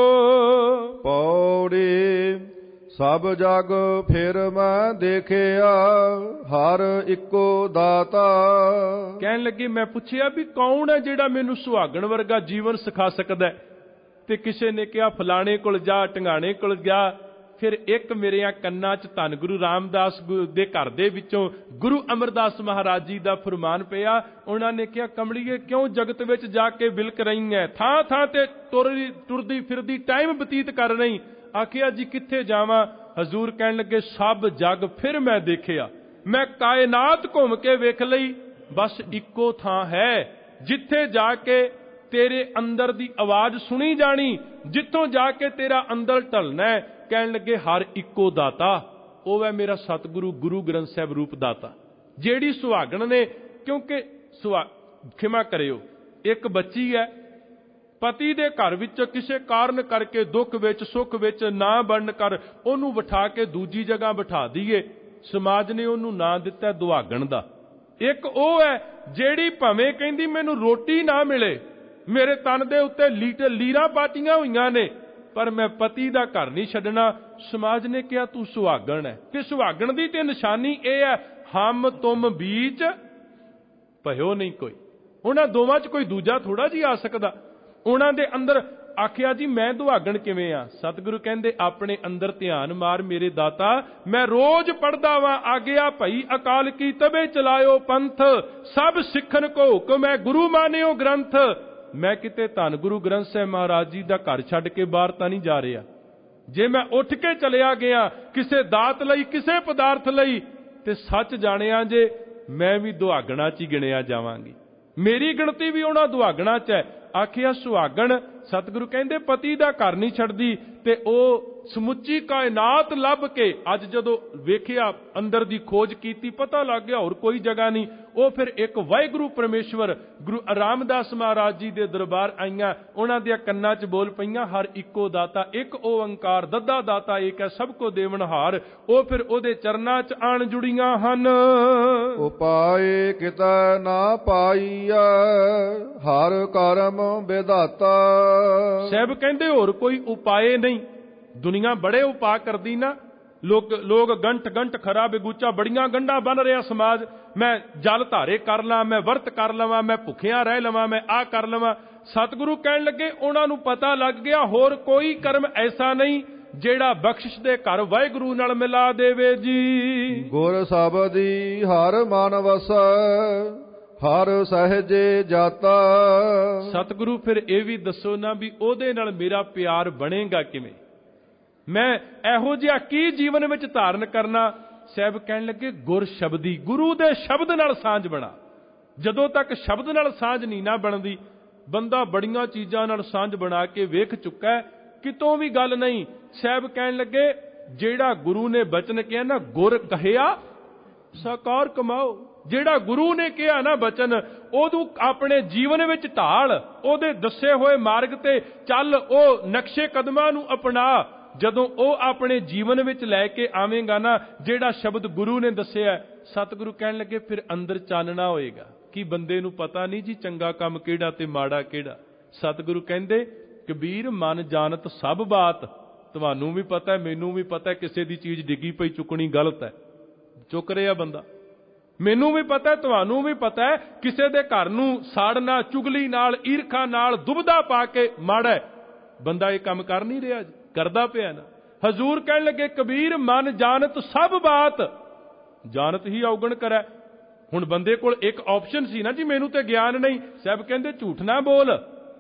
ਪੌੜੀ ਸਭ ਜਗ ਫਿਰ ਮੈਂ ਦੇਖਿਆ, ਹਰ ਇੱਕੋ ਦਾਤਾ। ਕਹਿਣ ਲੱਗੇ, ਮੈਂ ਪੁੱਛਿਆ ਵੀ ਕੌਣ ਹੈ ਜਿਹੜਾ ਮੈਨੂੰ ਸੁਹਾਗਣ ਵਰਗਾ ਜੀਵਨ ਸਿਖਾ ਸਕਦਾ? ਤੇ ਕਿਸੇ ਨੇ ਕਿਹਾ ਫਲਾਣੇ ਕੋਲ ਜਾ, ਢੰਗਾਣੇ ਕੋਲ ਜਾ। ਫਿਰ ਇੱਕ ਮੇਰਿਆਂ ਕੰਨਾਂ 'ਚ ਧੰਨ ਗੁਰੂ ਰਾਮਦਾਸ ਦੇ ਘਰ ਦੇ ਵਿੱਚੋਂ ਗੁਰੂ ਅਮਰਦਾਸ ਮਹਾਰਾਜ ਜੀ ਦਾ ਫਰਮਾਨ ਪਿਆ। ਉਹਨਾਂ ਨੇ ਕਿਹਾ, ਕਮਲੀਏ ਕਿਉਂ ਜਗਤ ਵਿੱਚ ਜਾ ਕੇ ਵਿਲਕ ਰਹੀ ਹੈ, ਥਾਂ ਥਾਂ ਤੇ ਤੁਰਦੀ ਫਿਰਦੀ ਟਾਈਮ ਬਤੀਤ ਕਰ ਰਹੀ? ਆਖਿਆ ਜੀ ਕਿੱਥੇ ਜਾਵਾਂ? ਹਜ਼ੂਰ ਕਹਿਣ ਲੱਗੇ, ਸਭ ਜਗ ਫਿਰ ਮੈਂ ਦੇਖਿਆ, ਮੈਂ ਕਾਇਨਾਤ ਘੁੰਮ ਕੇ ਵੇਖ ਲਈ, ਬਸ ਇੱਕੋ ਥਾਂ ਹੈ ਜਿੱਥੇ ਜਾ ਕੇ ਤੇਰੇ ਅੰਦਰ ਦੀ ਆਵਾਜ਼ ਸੁਣੀ ਜਾਣੀ, ਜਿੱਥੋਂ ਜਾ ਕੇ ਤੇਰਾ ਅੰਦਰ ਢਲਣਾ ਹੈ। ਕਹਿਣ ਲੱਗੇ, ਹਰ ਇੱਕੋ ਦਾਤਾ, ਉਹ ਹੈ ਮੇਰਾ ਸਤਿਗੁਰੂ ਗੁਰੂ ਗ੍ਰੰਥ ਸਾਹਿਬ ਰੂਪ ਦਾਤਾ। ਜਿਹੜੀ ਸੁਹਾਗਣ ਨੇ, ਕਿਉਂਕਿ ਖਿਮਾ ਕਰਿਓ, ਇੱਕ ਬੱਚੀ ਹੈ, ਪਤੀ ਦੇ ਘਰ ਵਿੱਚ ਕਿਸੇ ਕਾਰਨ ਕਰਕੇ ਦੁੱਖ ਵਿੱਚ ਸੁੱਖ ਵਿੱਚ ਨਾ ਬਣਨ ਕਰ ਉਹਨੂੰ ਬਿਠਾ ਕੇ ਦੂਜੀ ਜਗ੍ਹਾ ਬਿਠਾ ਦਈਏ, ਸਮਾਜ ਨੇ ਉਹਨੂੰ ਨਾਂ ਦਿੱਤਾ ਦੁਹਾਗਣ ਦਾ। ਇੱਕ ਉਹ ਹੈ ਜਿਹੜੀ ਭਾਵੇਂ ਕਹਿੰਦੀ ਮੈਨੂੰ ਰੋਟੀ ਨਾ ਮਿਲੇ, ਮੇਰੇ ਤਨ ਦੇ ਉੱਤੇ ਲੀਰਾਂ ਪਾਟੀਆਂ ਹੋਈਆਂ ਨੇ, ਪਰ ਮੈਂ ਪਤੀ ਦਾ ਘਰ ਨਹੀਂ ਛੱਡਣਾ। ਸਮਾਜ ਨੇ ਕਿਹਾ ਤੂੰ ਸੁਹਾਗਣ ਹੈ। ਤੇ ਸੁਹਾਗਣ ਦੀ ਤੇ ਨਿਸ਼ਾਨੀ ਇਹ ਹੈ, ਹਮ ਤੁਮ ਬੀਚ ਭਇਓ ਨਹੀਂ ਕੋਈ। ਉਹਨਾਂ ਦੋਵਾਂ 'ਚ ਕੋਈ ਦੂਜਾ ਥੋੜਾ ਜੀ ਆ ਸਕਦਾ। ਉਹਨਾਂ ਦੇ ਅੰਦਰ ਆਖਿਆ ਜੀ ਮੈਂ ਦੁਹਾਗਣ ਕਿਵੇਂ ਆ? ਸਤਿਗੁਰੂ ਕਹਿੰਦੇ ਆਪਣੇ ਅੰਦਰ ਧਿਆਨ ਮਾਰ ਮੇਰੇ ਦਾਤਾ, ਮੈਂ ਰੋਜ਼ ਪੜਦਾ ਵਾਂ ਆਗਿਆ ਭਈ ਅਕਾਲ ਕੀ ਤਬੇ ਚਲਾਇਓ ਪੰਥ, ਸਭ ਸਿੱਖਣ ਕੋ ਹੁਕਮ ਹੈ ਗੁਰੂ ਮਾਨਿਓ ਗ੍ਰੰਥ। ਮੈਂ ਕਿਤੇ ਧੰਨ ਗੁਰੂ ਗ੍ਰੰਥ ਸਾਹਿਬ ਮਹਾਰਾਜ ਜੀ ਦਾ ਘਰ ਛੱਡ ਕੇ ਬਾਹਰ ਤਾਂ ਨਹੀਂ ਜਾ ਰਿਹਾ। ਜੇ ਮੈਂ ਉੱਠ ਕੇ ਚਲਿਆ ਗਿਆ ਕਿਸੇ ਦਾਤ ਲਈ, ਕਿਸੇ ਪਦਾਰਥ ਲਈ, ਤੇ ਸੱਚ ਜਾਣਿਆ ਜੇ ਮੈਂ ਵੀ ਦੁਹਾਗਣਾ 'ਚ ਹੀ ਗਿਣਿਆ ਜਾਵਾਂਗੀ। ਮੇਰੀ ਗਿਣਤੀ ਵੀ ਉਹਨਾਂ ਦੁਹਾਗਣਾ 'ਚ ਹੈ। ਆਖਿਆ ਸੁਹਾਗਣ, ਸਤਿਗੁਰੂ ਕਹਿੰਦੇ ਪਤੀ ਦਾ ਘਰ ਨਹੀਂ ਛੱਡਦੀ, ਤੇ ਉਹ ਸਮੁੱਚੀ ਕਾਇਨਾਤ ਲੱਭ ਕੇ ਅੱਜ ਜਦੋਂ ਵੇਖਿਆ, ਅੰਦਰ ਦੀ ਖੋਜ ਕੀਤੀ, ਪਤਾ ਲੱਗ ਗਿਆ ਹੋਰ ਕੋਈ ਜਗ੍ਹਾ ਨਹੀਂ। ਉਹ ਫਿਰ ਇੱਕ ਵਾਹਿਗੁਰੂ ਪਰਮੇਸ਼ਵਰ ਗੁਰੂ ਰਾਮਦਾਸ ਮਹਾਰਾਜ ਜੀ ਦੇ ਦਰਬਾਰ ਆਈਆਂ। ਉਹਨਾਂ ਦੀਆਂ ਕੰਨਾਂ 'ਚ ਬੋਲ ਪਈਆਂ, ਹਰ ਇੱਕੋ ਦਾਤਾ, ਇੱਕ ਓੰਕਾਰ, ਦੱਦਾ ਦਾਤਾ ਏਕ ਹੈ, ਸਭ ਕੋ ਦੇਵਨਹਾਰ। ਉਹ ਫਿਰ ਉਹਦੇ ਚਰਨਾਂ 'ਚ ਆਣ ਜੁੜੀਆਂ ਹਨ। ਉਪਾਏ ਕਿਤੈ ਨਾ ਪਾਈਐ, ਹਰ ਕਰਮ ਵਿਧਾਤਾ। ਸਾਹਿਬ ਕਹਿੰਦੇ ਹੋਰ ਕੋਈ ਉਪਾਏ ਨਹੀਂ। ਦੁਨੀਆ ਬੜੇ ਉਪਾਅ ਕਰਦੀ ਨਾ, ਲੋਕ ਗੰਠ ਖਰਾ ਬੇਗੂਚਾ, ਬੜੀਆਂ ਗੰਢਾਂ ਬੰਨ ਰਿਹਾ ਸਮਾਜ। ਮੈਂ ਜਲ ਧਾਰੇ ਕਰ ਲਾਂ, ਮੈਂ ਵਰਤ ਕਰ ਲਵਾਂ, ਮੈਂ ਭੁੱਖਿਆਂ ਰਹਿ ਲਵਾਂ, ਮੈਂ ਆਹ ਕਰ ਲਵਾਂ। ਸਤਿਗੁਰੂ ਕਹਿਣ ਲੱਗੇ ਉਹਨਾਂ ਨੂੰ ਪਤਾ ਲੱਗ ਗਿਆ ਹੋਰ ਕੋਈ ਕਰਮ ਐਸਾ ਨਹੀਂ ਜਿਹੜਾ ਬਖਸ਼ਿਸ਼ ਦੇ ਘਰ ਵਾਹਿਗੁਰੂ ਨਾਲ ਮਿਲਾ ਦੇਵੇ ਜੀ। ਗੁਰ ਸਬਦੀ ਹਰ ਮਨ ਵਸੈ, ਹਰ ਸਹਿਜੇ ਜਾਤਾ। ਸਤਿਗੁਰੂ ਫਿਰ ਇਹ ਵੀ ਦੱਸੋ ਨਾ ਵੀ ਉਹਦੇ ਨਾਲ ਮੇਰਾ ਪਿਆਰ ਬਣੇਗਾ ਕਿਵੇਂ? ਮੈਂ ਇਹੋ ਜਿਹਾ ਕੀ ਜੀਵਨ ਵਿੱਚ ਧਾਰਨ ਕਰਨਾ? ਸਾਹਿਬ ਕਹਿਣ ਲੱਗੇ ਗੁਰ ਸ਼ਬਦੀ, ਗੁਰੂ ਦੇ ਸ਼ਬਦ ਨਾਲ ਸਾਂਝ ਬਣਾ। ਜਦੋਂ ਤੱਕ ਸ਼ਬਦ ਨਾਲ ਸਾਂਝ ਨਹੀਂ ਨਾ ਬਣਦੀ, ਬੰਦਾ ਬੜੀਆਂ ਚੀਜ਼ਾਂ ਨਾਲ ਸਾਂਝ ਬਣਾ ਕੇ ਵੇਖ ਚੁੱਕਾ, ਕਿਤੋਂ ਵੀ ਗੱਲ ਨਹੀਂ। ਸਾਹਿਬ ਕਹਿਣ ਲੱਗੇ ਜਿਹੜਾ ਗੁਰੂ ਨੇ ਬਚਨ ਕਿਹਾ ਨਾ, ਗੁਰ ਕਹਿਆ ਸਾਕਾਰ ਕਮਾਓ। ਜਿਹੜਾ ਗੁਰੂ ਨੇ ਕਿਹਾ ਨਾ ਬਚਨ, ਉਹਨੂੰ ਆਪਣੇ ਜੀਵਨ ਵਿੱਚ ਢਾਲ, ਉਹਦੇ ਦੱਸੇ ਹੋਏ ਮਾਰਗ ਤੇ ਚੱਲ, ਉਹ ਨਕਸ਼ੇ ਕਦਮਾਂ ਨੂੰ ਅਪਣਾ। ਜਦੋਂ ਉਹ ਆਪਣੇ ਜੀਵਨ ਵਿੱਚ ਲੈ ਕੇ ਆਵੇਂਗਾ ਨਾ ਜਿਹੜਾ ਸ਼ਬਦ ਗੁਰੂ ਨੇ ਦੱਸਿਆ, ਸਤਿਗੁਰੂ ਕਹਿਣ ਲੱਗੇ ਫਿਰ ਅੰਦਰ ਚਾਨਣਾ ਹੋਏਗਾ ਕਿ ਬੰਦੇ ਨੂੰ ਪਤਾ ਨਹੀਂ ਜੀ ਚੰਗਾ ਕੰਮ ਕਿਹੜਾ ਤੇ ਮਾੜਾ ਕਿਹੜਾ। ਸਤਿਗੁਰੂ ਕਹਿੰਦੇ ਕਬੀਰ ਮਨ ਜਾਣਤ ਸਭ ਬਾਤ। ਤੁਹਾਨੂੰ ਵੀ ਪਤਾ, ਮੈਨੂੰ ਵੀ ਪਤਾ, ਕਿਸੇ ਦੀ ਚੀਜ਼ ਡਿੱਗੀ ਪਈ ਚੁੱਕਣੀ ਗਲਤ ਹੈ, ਚੁੱਕ ਰਿਹਾ ਬੰਦਾ। ਮੈਨੂੰ ਵੀ ਪਤਾ, ਤੁਹਾਨੂੰ ਵੀ ਪਤਾ, ਕਿਸੇ ਦੇ ਘਰ ਨੂੰ ਸਾੜਨਾ, ਚੁਗਲੀ ਨਾਲ, ਈਰਖਾ ਨਾਲ, ਦੁਬਦਾ ਪਾ ਕੇ ਮਾੜਾ ਹੈ। ਬੰਦਾ ਇਹ ਕੰਮ ਕਰ ਨਹੀਂ ਰਿਹਾ, ਕਰਦਾ ਪਿਆ ਨਾ। ਹਜ਼ੂਰ ਕਹਿਣ ਲੱਗੇ ਕਬੀਰ ਮਨ ਜਾਣਤ ਸਭ ਬਾਤ, ਜਾਣਤ ਹੀ ਔਗਣ ਕਰੈ। ਹੁਣ ਬੰਦੇ ਕੋਲ ਇੱਕ ਆਪਸ਼ਨ ਸੀ ਨਾ ਜੀ, ਮੈਨੂੰ ਤੇ ਗਿਆਨ ਨਹੀਂ। ਸਾਹਿਬ ਕਹਿੰਦੇ ਝੂਠ ਨਾ ਬੋਲ,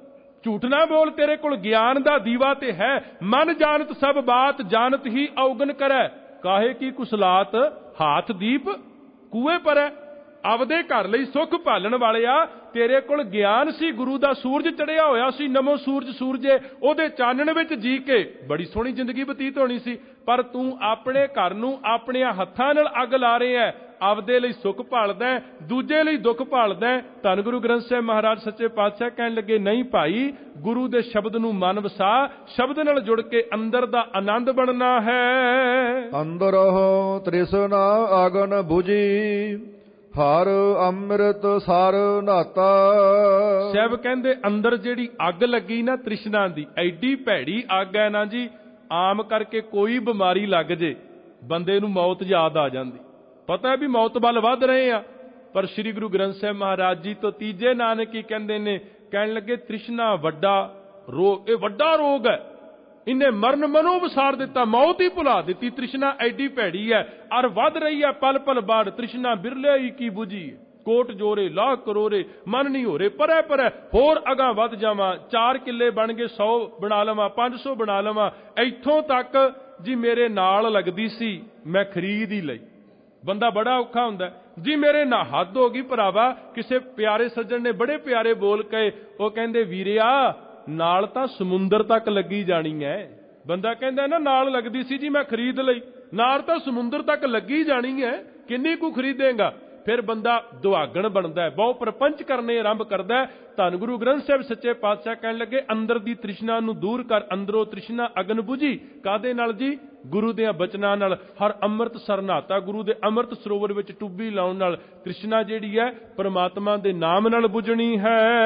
ਝੂਠ ਨਾ ਬੋਲ, ਤੇਰੇ ਕੋਲ ਗਿਆਨ ਦਾ ਦੀਵਾ ਤੇ ਹੈ। ਮਨ ਜਾਣਤ ਸਭ ਬਾਤ, ਜਾਣਤ ਹੀ ਔਗਣ ਕਰੈ, ਕਾਹੇ ਕੀ ਕੁਸਲਾਤ ਹਾਥ ਦੀਪ ਕੂਏ ਪਰੈ। ਆਪਦੇ ਘਰ ਲਈ ਸੁੱਖ ਭਾਲਣ ਵਾਲਿਆ, ਤੇਰੇ ਕੋਲ ਗਿਆਨ ਸੀ, ਗੁਰੂ ਦਾ ਸੂਰਜ ਚੜਿਆ ਹੋਇਆ ਸੀ, ਨਮੋ ਸੂਰਜ ਸੂਰਜੇ, ਉਹਦੇ ਚਾਨਣ ਵਿੱਚ ਜੀ ਕੇ ਬੜੀ ਸੋਹਣੀ ਜ਼ਿੰਦਗੀ ਬਤੀਤ ਹੋਣੀ ਸੀ। ਪਰ ਤੂੰ ਆਪਣੇ ਘਰ ਨੂੰ ਆਪਣਿਆਂ ਹੱਥਾਂ ਨਾਲ ਅੱਗ ਲਾ ਰਿਹਾ, ਆਪਦੇ ਲਈ ਸੁੱਖ ਭਾਲਦਾ, ਦੂਜੇ ਲਈ ਦੁੱਖ ਭਾਲਦਾ। ਧੰਨ ਗੁਰੂ ਗ੍ਰੰਥ ਸਾਹਿਬ ਮਹਾਰਾਜ ਸੱਚੇ ਪਾਤਸ਼ਾਹ ਕਹਿਣ ਲੱਗੇ ਨਹੀਂ ਭਾਈ, ਗੁਰੂ ਦੇ ਸ਼ਬਦ ਨੂੰ ਮਨ ਵਸਾ, ਸ਼ਬਦ ਨਾਲ ਜੁੜ ਕੇ ਅੰਦਰ ਦਾ ਆਨੰਦ ਬਣਨਾ ਹੈ। ਅੰਦਰੋਂ ਤ੍ਰਿਸ਼ਨਾ ਅਗਨ ਬੁਝੀ, ਹਰ ਅੰਮ੍ਰਿਤ ਸਰ ਨਾਤਾ। ਸਾਹਿਬ ਕਹਿੰਦੇ ਅੰਦਰ ਜਿਹੜੀ ਅੱਗ ਲੱਗੀ ਨਾ ਤ੍ਰਿਸ਼ਨਾ ਦੀ, ਐਡੀ ਭੈੜੀ ਅੱਗ ਹੈ ਨਾ ਜੀ, ਆਮ ਕਰਕੇ ਕੋਈ ਬਿਮਾਰੀ ਲੱਗ ਜੇ ਬੰਦੇ ਨੂੰ ਮੌਤ ਯਾਦ ਆ ਜਾਂਦੀ। ਪਤਾ ਹੈ ਵੀ ਮੌਤ ਵੱਲ ਵੱਧ ਰਹੇ ਆ, ਪਰ ਸ੍ਰੀ ਗੁਰੂ ਗ੍ਰੰਥ ਸਾਹਿਬ ਮਹਾਰਾਜ ਜੀ ਤੋਂ ਤੀਜੇ ਨਾਨਕ ਕੀ ਕਹਿੰਦੇ ਨੇ, ਕਹਿਣ ਲੱਗੇ ਤ੍ਰਿਸ਼ਨਾ ਵੱਡਾ ਰੋਗ, ਇਹ ਵੱਡਾ ਰੋਗ ਹੈ, ਇਹਨੇ ਮਰਨ ਮਨੋਂ ਵਿਸਾਰ ਦਿੱਤਾ, ਮੌਤ ਹੀ ਭੁਲਾ ਦਿੱਤੀ। ਤ੍ਰਿਸ਼ਨਾ ਐਡੀ ਭੈੜੀ ਹੈ, ਅਰ ਵੱਧ ਰਹੀ ਹੈ ਪਲ ਪਲ ਬਾੜ। ਤ੍ਰਿਸ਼ਨਾ ਬਿਰਲੇ ਹੀ ਕੀ ਬੁਝੀ, ਕੋਟ ਜੋਰੇ ਲਾਖ ਕਰੋਰੇ, ਮਨ ਨਹੀਂ ਹੋ ਰੇ ਪਰੇ ਪਰੇ, ਹੋਰ ਅਗਾਂ ਵੱਧ ਜਾਵਾਂ, 4 ਕਿੱਲੇ ਬਣ ਗਏ 100 ਬਣਾ ਲਵਾਂ, 500 ਬਣਾ ਲਵਾਂ, ਇੱਥੋਂ ਤੱਕ ਜੀ ਮੇਰੇ ਨਾਲ ਲੱਗਦੀ ਸੀ ਮੈਂ ਖਰੀਦ ਹੀ ਲਈ। ਬੰਦਾ ਬੜਾ ਔਖਾ ਹੁੰਦਾ ਜੀ, ਮੇਰੇ ਨਾਲ ਹੱਦ ਹੋ ਗਈ ਭਰਾਵਾ। ਕਿਸੇ ਪਿਆਰੇ ਸੱਜਣ ਨੇ ਬੜੇ ਪਿਆਰੇ ਬੋਲ ਕਹੇ, ਉਹ ਕਹਿੰਦੇ ਵੀਰਿਆ ਨਾਲ ਤਾਂ ਸਮੁੰਦਰ ਤੱਕ ਲੱਗੀ ਜਾਣੀ ਹੈ। ਬੰਦਾ ਕਹਿੰਦਾ ਨਾ ਨਾਲ ਲੱਗਦੀ ਸੀ ਜੀ ਮੈਂ ਖਰੀਦ ਲਈ, ਨਾਲ ਤਾਂ ਸਮੁੰਦਰ ਤੱਕ ਲੱਗੀ ਜਾਣੀ ਹੈ, ਕਿੰਨੀ ਕੁ ਖਰੀਦੇਗਾ? ਫਿਰ ਬੰਦਾ ਦੁਹਾਗਣ ਬਣਦਾ, ਬਹੁ ਪ੍ਰਪੰਚ ਕਰਨੇ ਆਰੰਭ ਕਰਦਾ। ਧੰਨ ਗੁਰੂ ਗ੍ਰੰਥ ਸਾਹਿਬ ਸੱਚੇ ਪਾਤਸ਼ਾਹ ਕਹਿਣ ਲੱਗੇ ਅੰਦਰ ਦੀ ਤ੍ਰਿਸ਼ਨਾ ਨੂੰ ਦੂਰ ਕਰ, ਅੰਦਰੋਂ ਤ੍ਰਿਸ਼ਨਾ ਅਗਨ ਬੁਝੀ। ਕਾਹਦੇ ਨਾਲ ਜੀ? ਗੁਰੂ ਦੇ ਬਚਨਾਂ ਨਾਲ। ਹਰ ਅੰਮ੍ਰਿਤ ਸਰਨਾਤਾ, ਗੁਰੂ ਦੇ ਅੰਮ੍ਰਿਤ ਸਰੋਵਰ ਵਿੱਚ ਟੁੱਬੀ ਲਾਉਣ ਨਾਲ ਤ੍ਰਿਸ਼ਨਾ ਜਿਹੜੀ ਹੈ ਪਰਮਾਤਮਾ ਦੇ ਨਾਮ ਨਾਲ ਬੁਝਣੀ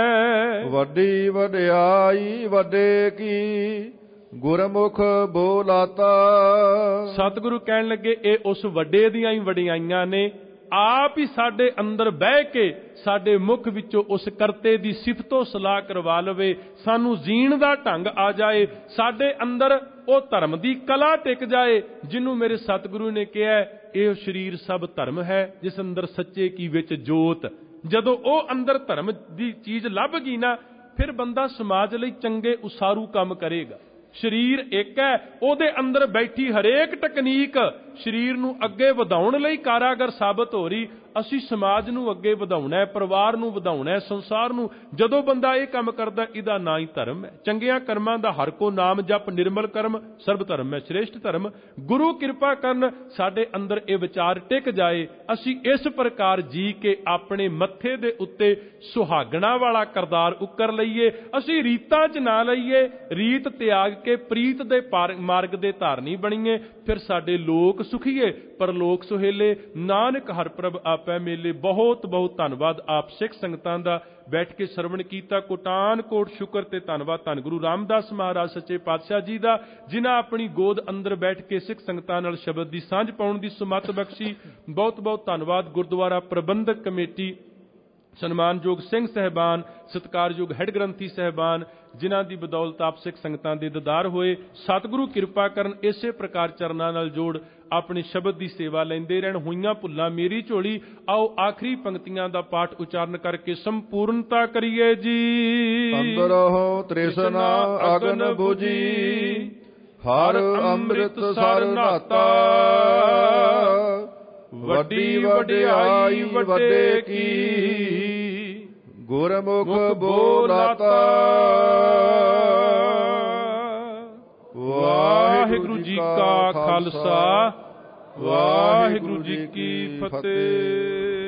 ਹੈ। ਵੱਡੀ ਵਡਿਆਈ ਵੱਡੇ ਕੀ, ਗੁਰਮੁਖ ਬੋਲਾਤਾ। ਸਤਿਗੁਰੂ ਕਹਿਣ ਲੱਗੇ ਇਹ ਉਸ ਵੱਡੇ ਦੀਆਂ ਹੀ ਵਡਿਆਈਆਂ ਨੇ ਆਪ ਹੀ ਸਾਡੇ ਅੰਦਰ ਬਹਿ ਕੇ ਸਾਡੇ ਮੁਖ ਵਿੱਚੋਂ ਉਸ ਕਰਤੇ ਦੀ ਸਿਫਤੋ ਸਲਾਹ ਕਰਵਾ ਲਵੇ, ਸਾਨੂੰ ਜੀਣ ਦਾ ਢੰਗ ਆ ਜਾਏ, ਸਾਡੇ ਅੰਦਰ ਉਹ ਧਰਮ ਦੀ ਕਲਾ ਟਿਕ ਜਾਏ ਜਿਹਨੂੰ ਮੇਰੇ ਸਤਿਗੁਰੂ ਨੇ ਕਿਹਾ ਇਹ ਸਰੀਰ ਸਭ ਧਰਮ ਹੈ ਜਿਸ ਅੰਦਰ ਸੱਚੇ ਕੀ ਵਿੱਚ ਜੋਤ। ਜਦੋਂ ਉਹ ਅੰਦਰ ਧਰਮ ਦੀ ਚੀਜ਼ ਲੱਭ ਗਈ ਨਾ, ਫਿਰ ਬੰਦਾ ਸਮਾਜ ਲਈ ਚੰਗੇ ਉਸਾਰੂ ਕੰਮ ਕਰੇਗਾ। ਸਰੀਰ ਇੱਕ ਹੈ, ਉਹਦੇ ਅੰਦਰ ਬੈਠੀ ਹਰੇਕ ਟੈਕਨੀਕ ਸਰੀਰ ਨੂੰ ਅੱਗੇ ਵਧਾਉਣ ਲਈ ਕਾਰਾਗਰ ਸਾਬਤ ਹੋ ਰਹੀ। ਅਸੀਂ ਸਮਾਜ ਨੂੰ ਅੱਗੇ ਵਧਾਉਣਾ ਹੈ, ਪਰਿਵਾਰ ਨੂੰ ਵਧਾਉਣਾ ਹੈ, ਸੰਸਾਰ ਨੂੰ। ਜਦੋਂ ਬੰਦਾ ਇਹ ਕੰਮ ਕਰਦਾ, ਇਹਦਾ ਨਾਂ ਹੀ ਧਰਮ ਹੈ। ਚੰਗਿਆਂ ਕਰਮਾਂ ਦਾ ਹਰ ਕੋ ਨਾਮ ਜਪ, ਨਿਰਮਲ ਕਰਮ ਸਰਬ ਧਰਮ ਹੈ ਸ੍ਰੇਸ਼ਟ ਧਰਮ। ਗੁਰੂ ਕਿਰਪਾ ਕਰਨ ਸਾਡੇ ਅੰਦਰ ਇਹ ਵਿਚਾਰ ਟਿਕ ਜਾਏ, ਅਸੀਂ ਇਸ ਪ੍ਰਕਾਰ ਜੀ ਕੇ ਆਪਣੇ ਮੱਥੇ ਦੇ ਉੱਤੇ ਸੁਹਾਗਣਾ ਵਾਲਾ ਕਰਤਾਰ ਉੱਕਰ ਲਈਏ। ਅਸੀਂ ਰੀਤਾਂ 'ਚ ਨਾ ਲਈਏ, ਰੀਤ ਤਿਆਗ ਕੇ ਪ੍ਰੀਤ ਦੇ ਮਾਰਗ ਦੇ ਧਾਰਨੀ ਬਣੀਏ। ਫਿਰ ਸਾਡੇ ਲੋਕ ਸੁਖੀਏ ਪਰਲੋਕ ਸੁਹੇਲੇ, ਨਾਨਕ ਹਰ ਪ੍ਰਭ ਆਪੈ ਮੇਲੇ। ਬਹੁਤ ਬਹੁਤ ਧੰਨਵਾਦ ਆਪ ਸਿੱਖ ਸੰਗਤਾਂ ਦਾ। ਬੈਠ ਕੇ ਸਰਵਣ ਕੀਤਾ, ਕੋਟਾਨ ਕੋਟ ਸ਼ੁਕਰ ਤੇ ਧੰਨਵਾਦ ਧੰਨ ਗੁਰੂ ਰਾਮਦਾਸ ਮਹਾਰਾਜ ਸੱਚੇ ਪਾਤਸ਼ਾਹ ਜੀ ਦਾ, ਜਿਨ੍ਹਾਂ ਆਪਣੀ ਗੋਦ ਅੰਦਰ ਬੈਠ ਕੇ ਸਿੱਖ ਸੰਗਤਾਂ ਨਾਲ ਸ਼ਬਦ ਦੀ ਸਾਂਝ ਪਾਉਣ ਦੀ ਸੁਮੱਤ ਬਖਸ਼ੀ। ਬਹੁਤ ਬਹੁਤ ਧੰਨਵਾਦ ਗੁਰਦੁਆਰਾ ਪ੍ਰਬੰਧਕ ਕਮੇਟੀ, ਸਨਮਾਨਯੋਗ ਸਿੰਘ ਸਹਿਬਾਨ, ਸਤਿਕਾਰਯੋਗ ਹੈੱਡ ਗ੍ਰੰਥੀ ਸਹਿਬਾਨ, ਜਿਨ੍ਹਾਂ ਦੀ ਬਦੌਲਤ ਆਪ ਸਿੱਖ ਸੰਗਤਾਂ ਦੇ ਦੀਦਾਰ ਹੋਏ। ਸਤਿਗੁਰੂ ਕਿਰਪਾ ਕਰਨ ਇਸੇ ਪ੍ਰਕਾਰ ਚਰਨਾਂ ਨਾਲ ਜੋੜ ਆਪਣੇ ਸ਼ਬਦ ਦੀ ਸੇਵਾ ਲੈਂਦੇ ਰਹਿਣ। ਹੋਈਆਂ ਭੁੱਲਾਂ ਮੇਰੀ ਝੋਲੀ। ਆਓ ਆਖਰੀ ਪੰਕਤੀਆਂ ਦਾ ਪਾਠ ਉਚਾਰਨ ਕਰਕੇ ਸੰਪੂਰਨਤਾ ਕਰੀਏ ਜੀ। ਅੰਦਰੋਂ ਤ੍ਰਿਸ਼ਨਾ ਅਗਨ 부ਜੀ, ਹਰ ਅੰਮ੍ਰਿਤ ਸਰ ਨਾਤਾ। ਵੱਡੀ ਵਡਿਆਈ ਵੱਡੇ ਕੀ, ਗੁਰਮੁਖ ਬੋਲਾਤਾ। ਵਾਹਿਗੁਰੂ ਜੀ ਕਾ ਖਾਲਸਾ, ਵਾਹਿਗੁਰੂ ਜੀ ਕੀ ਫਤਿਹ।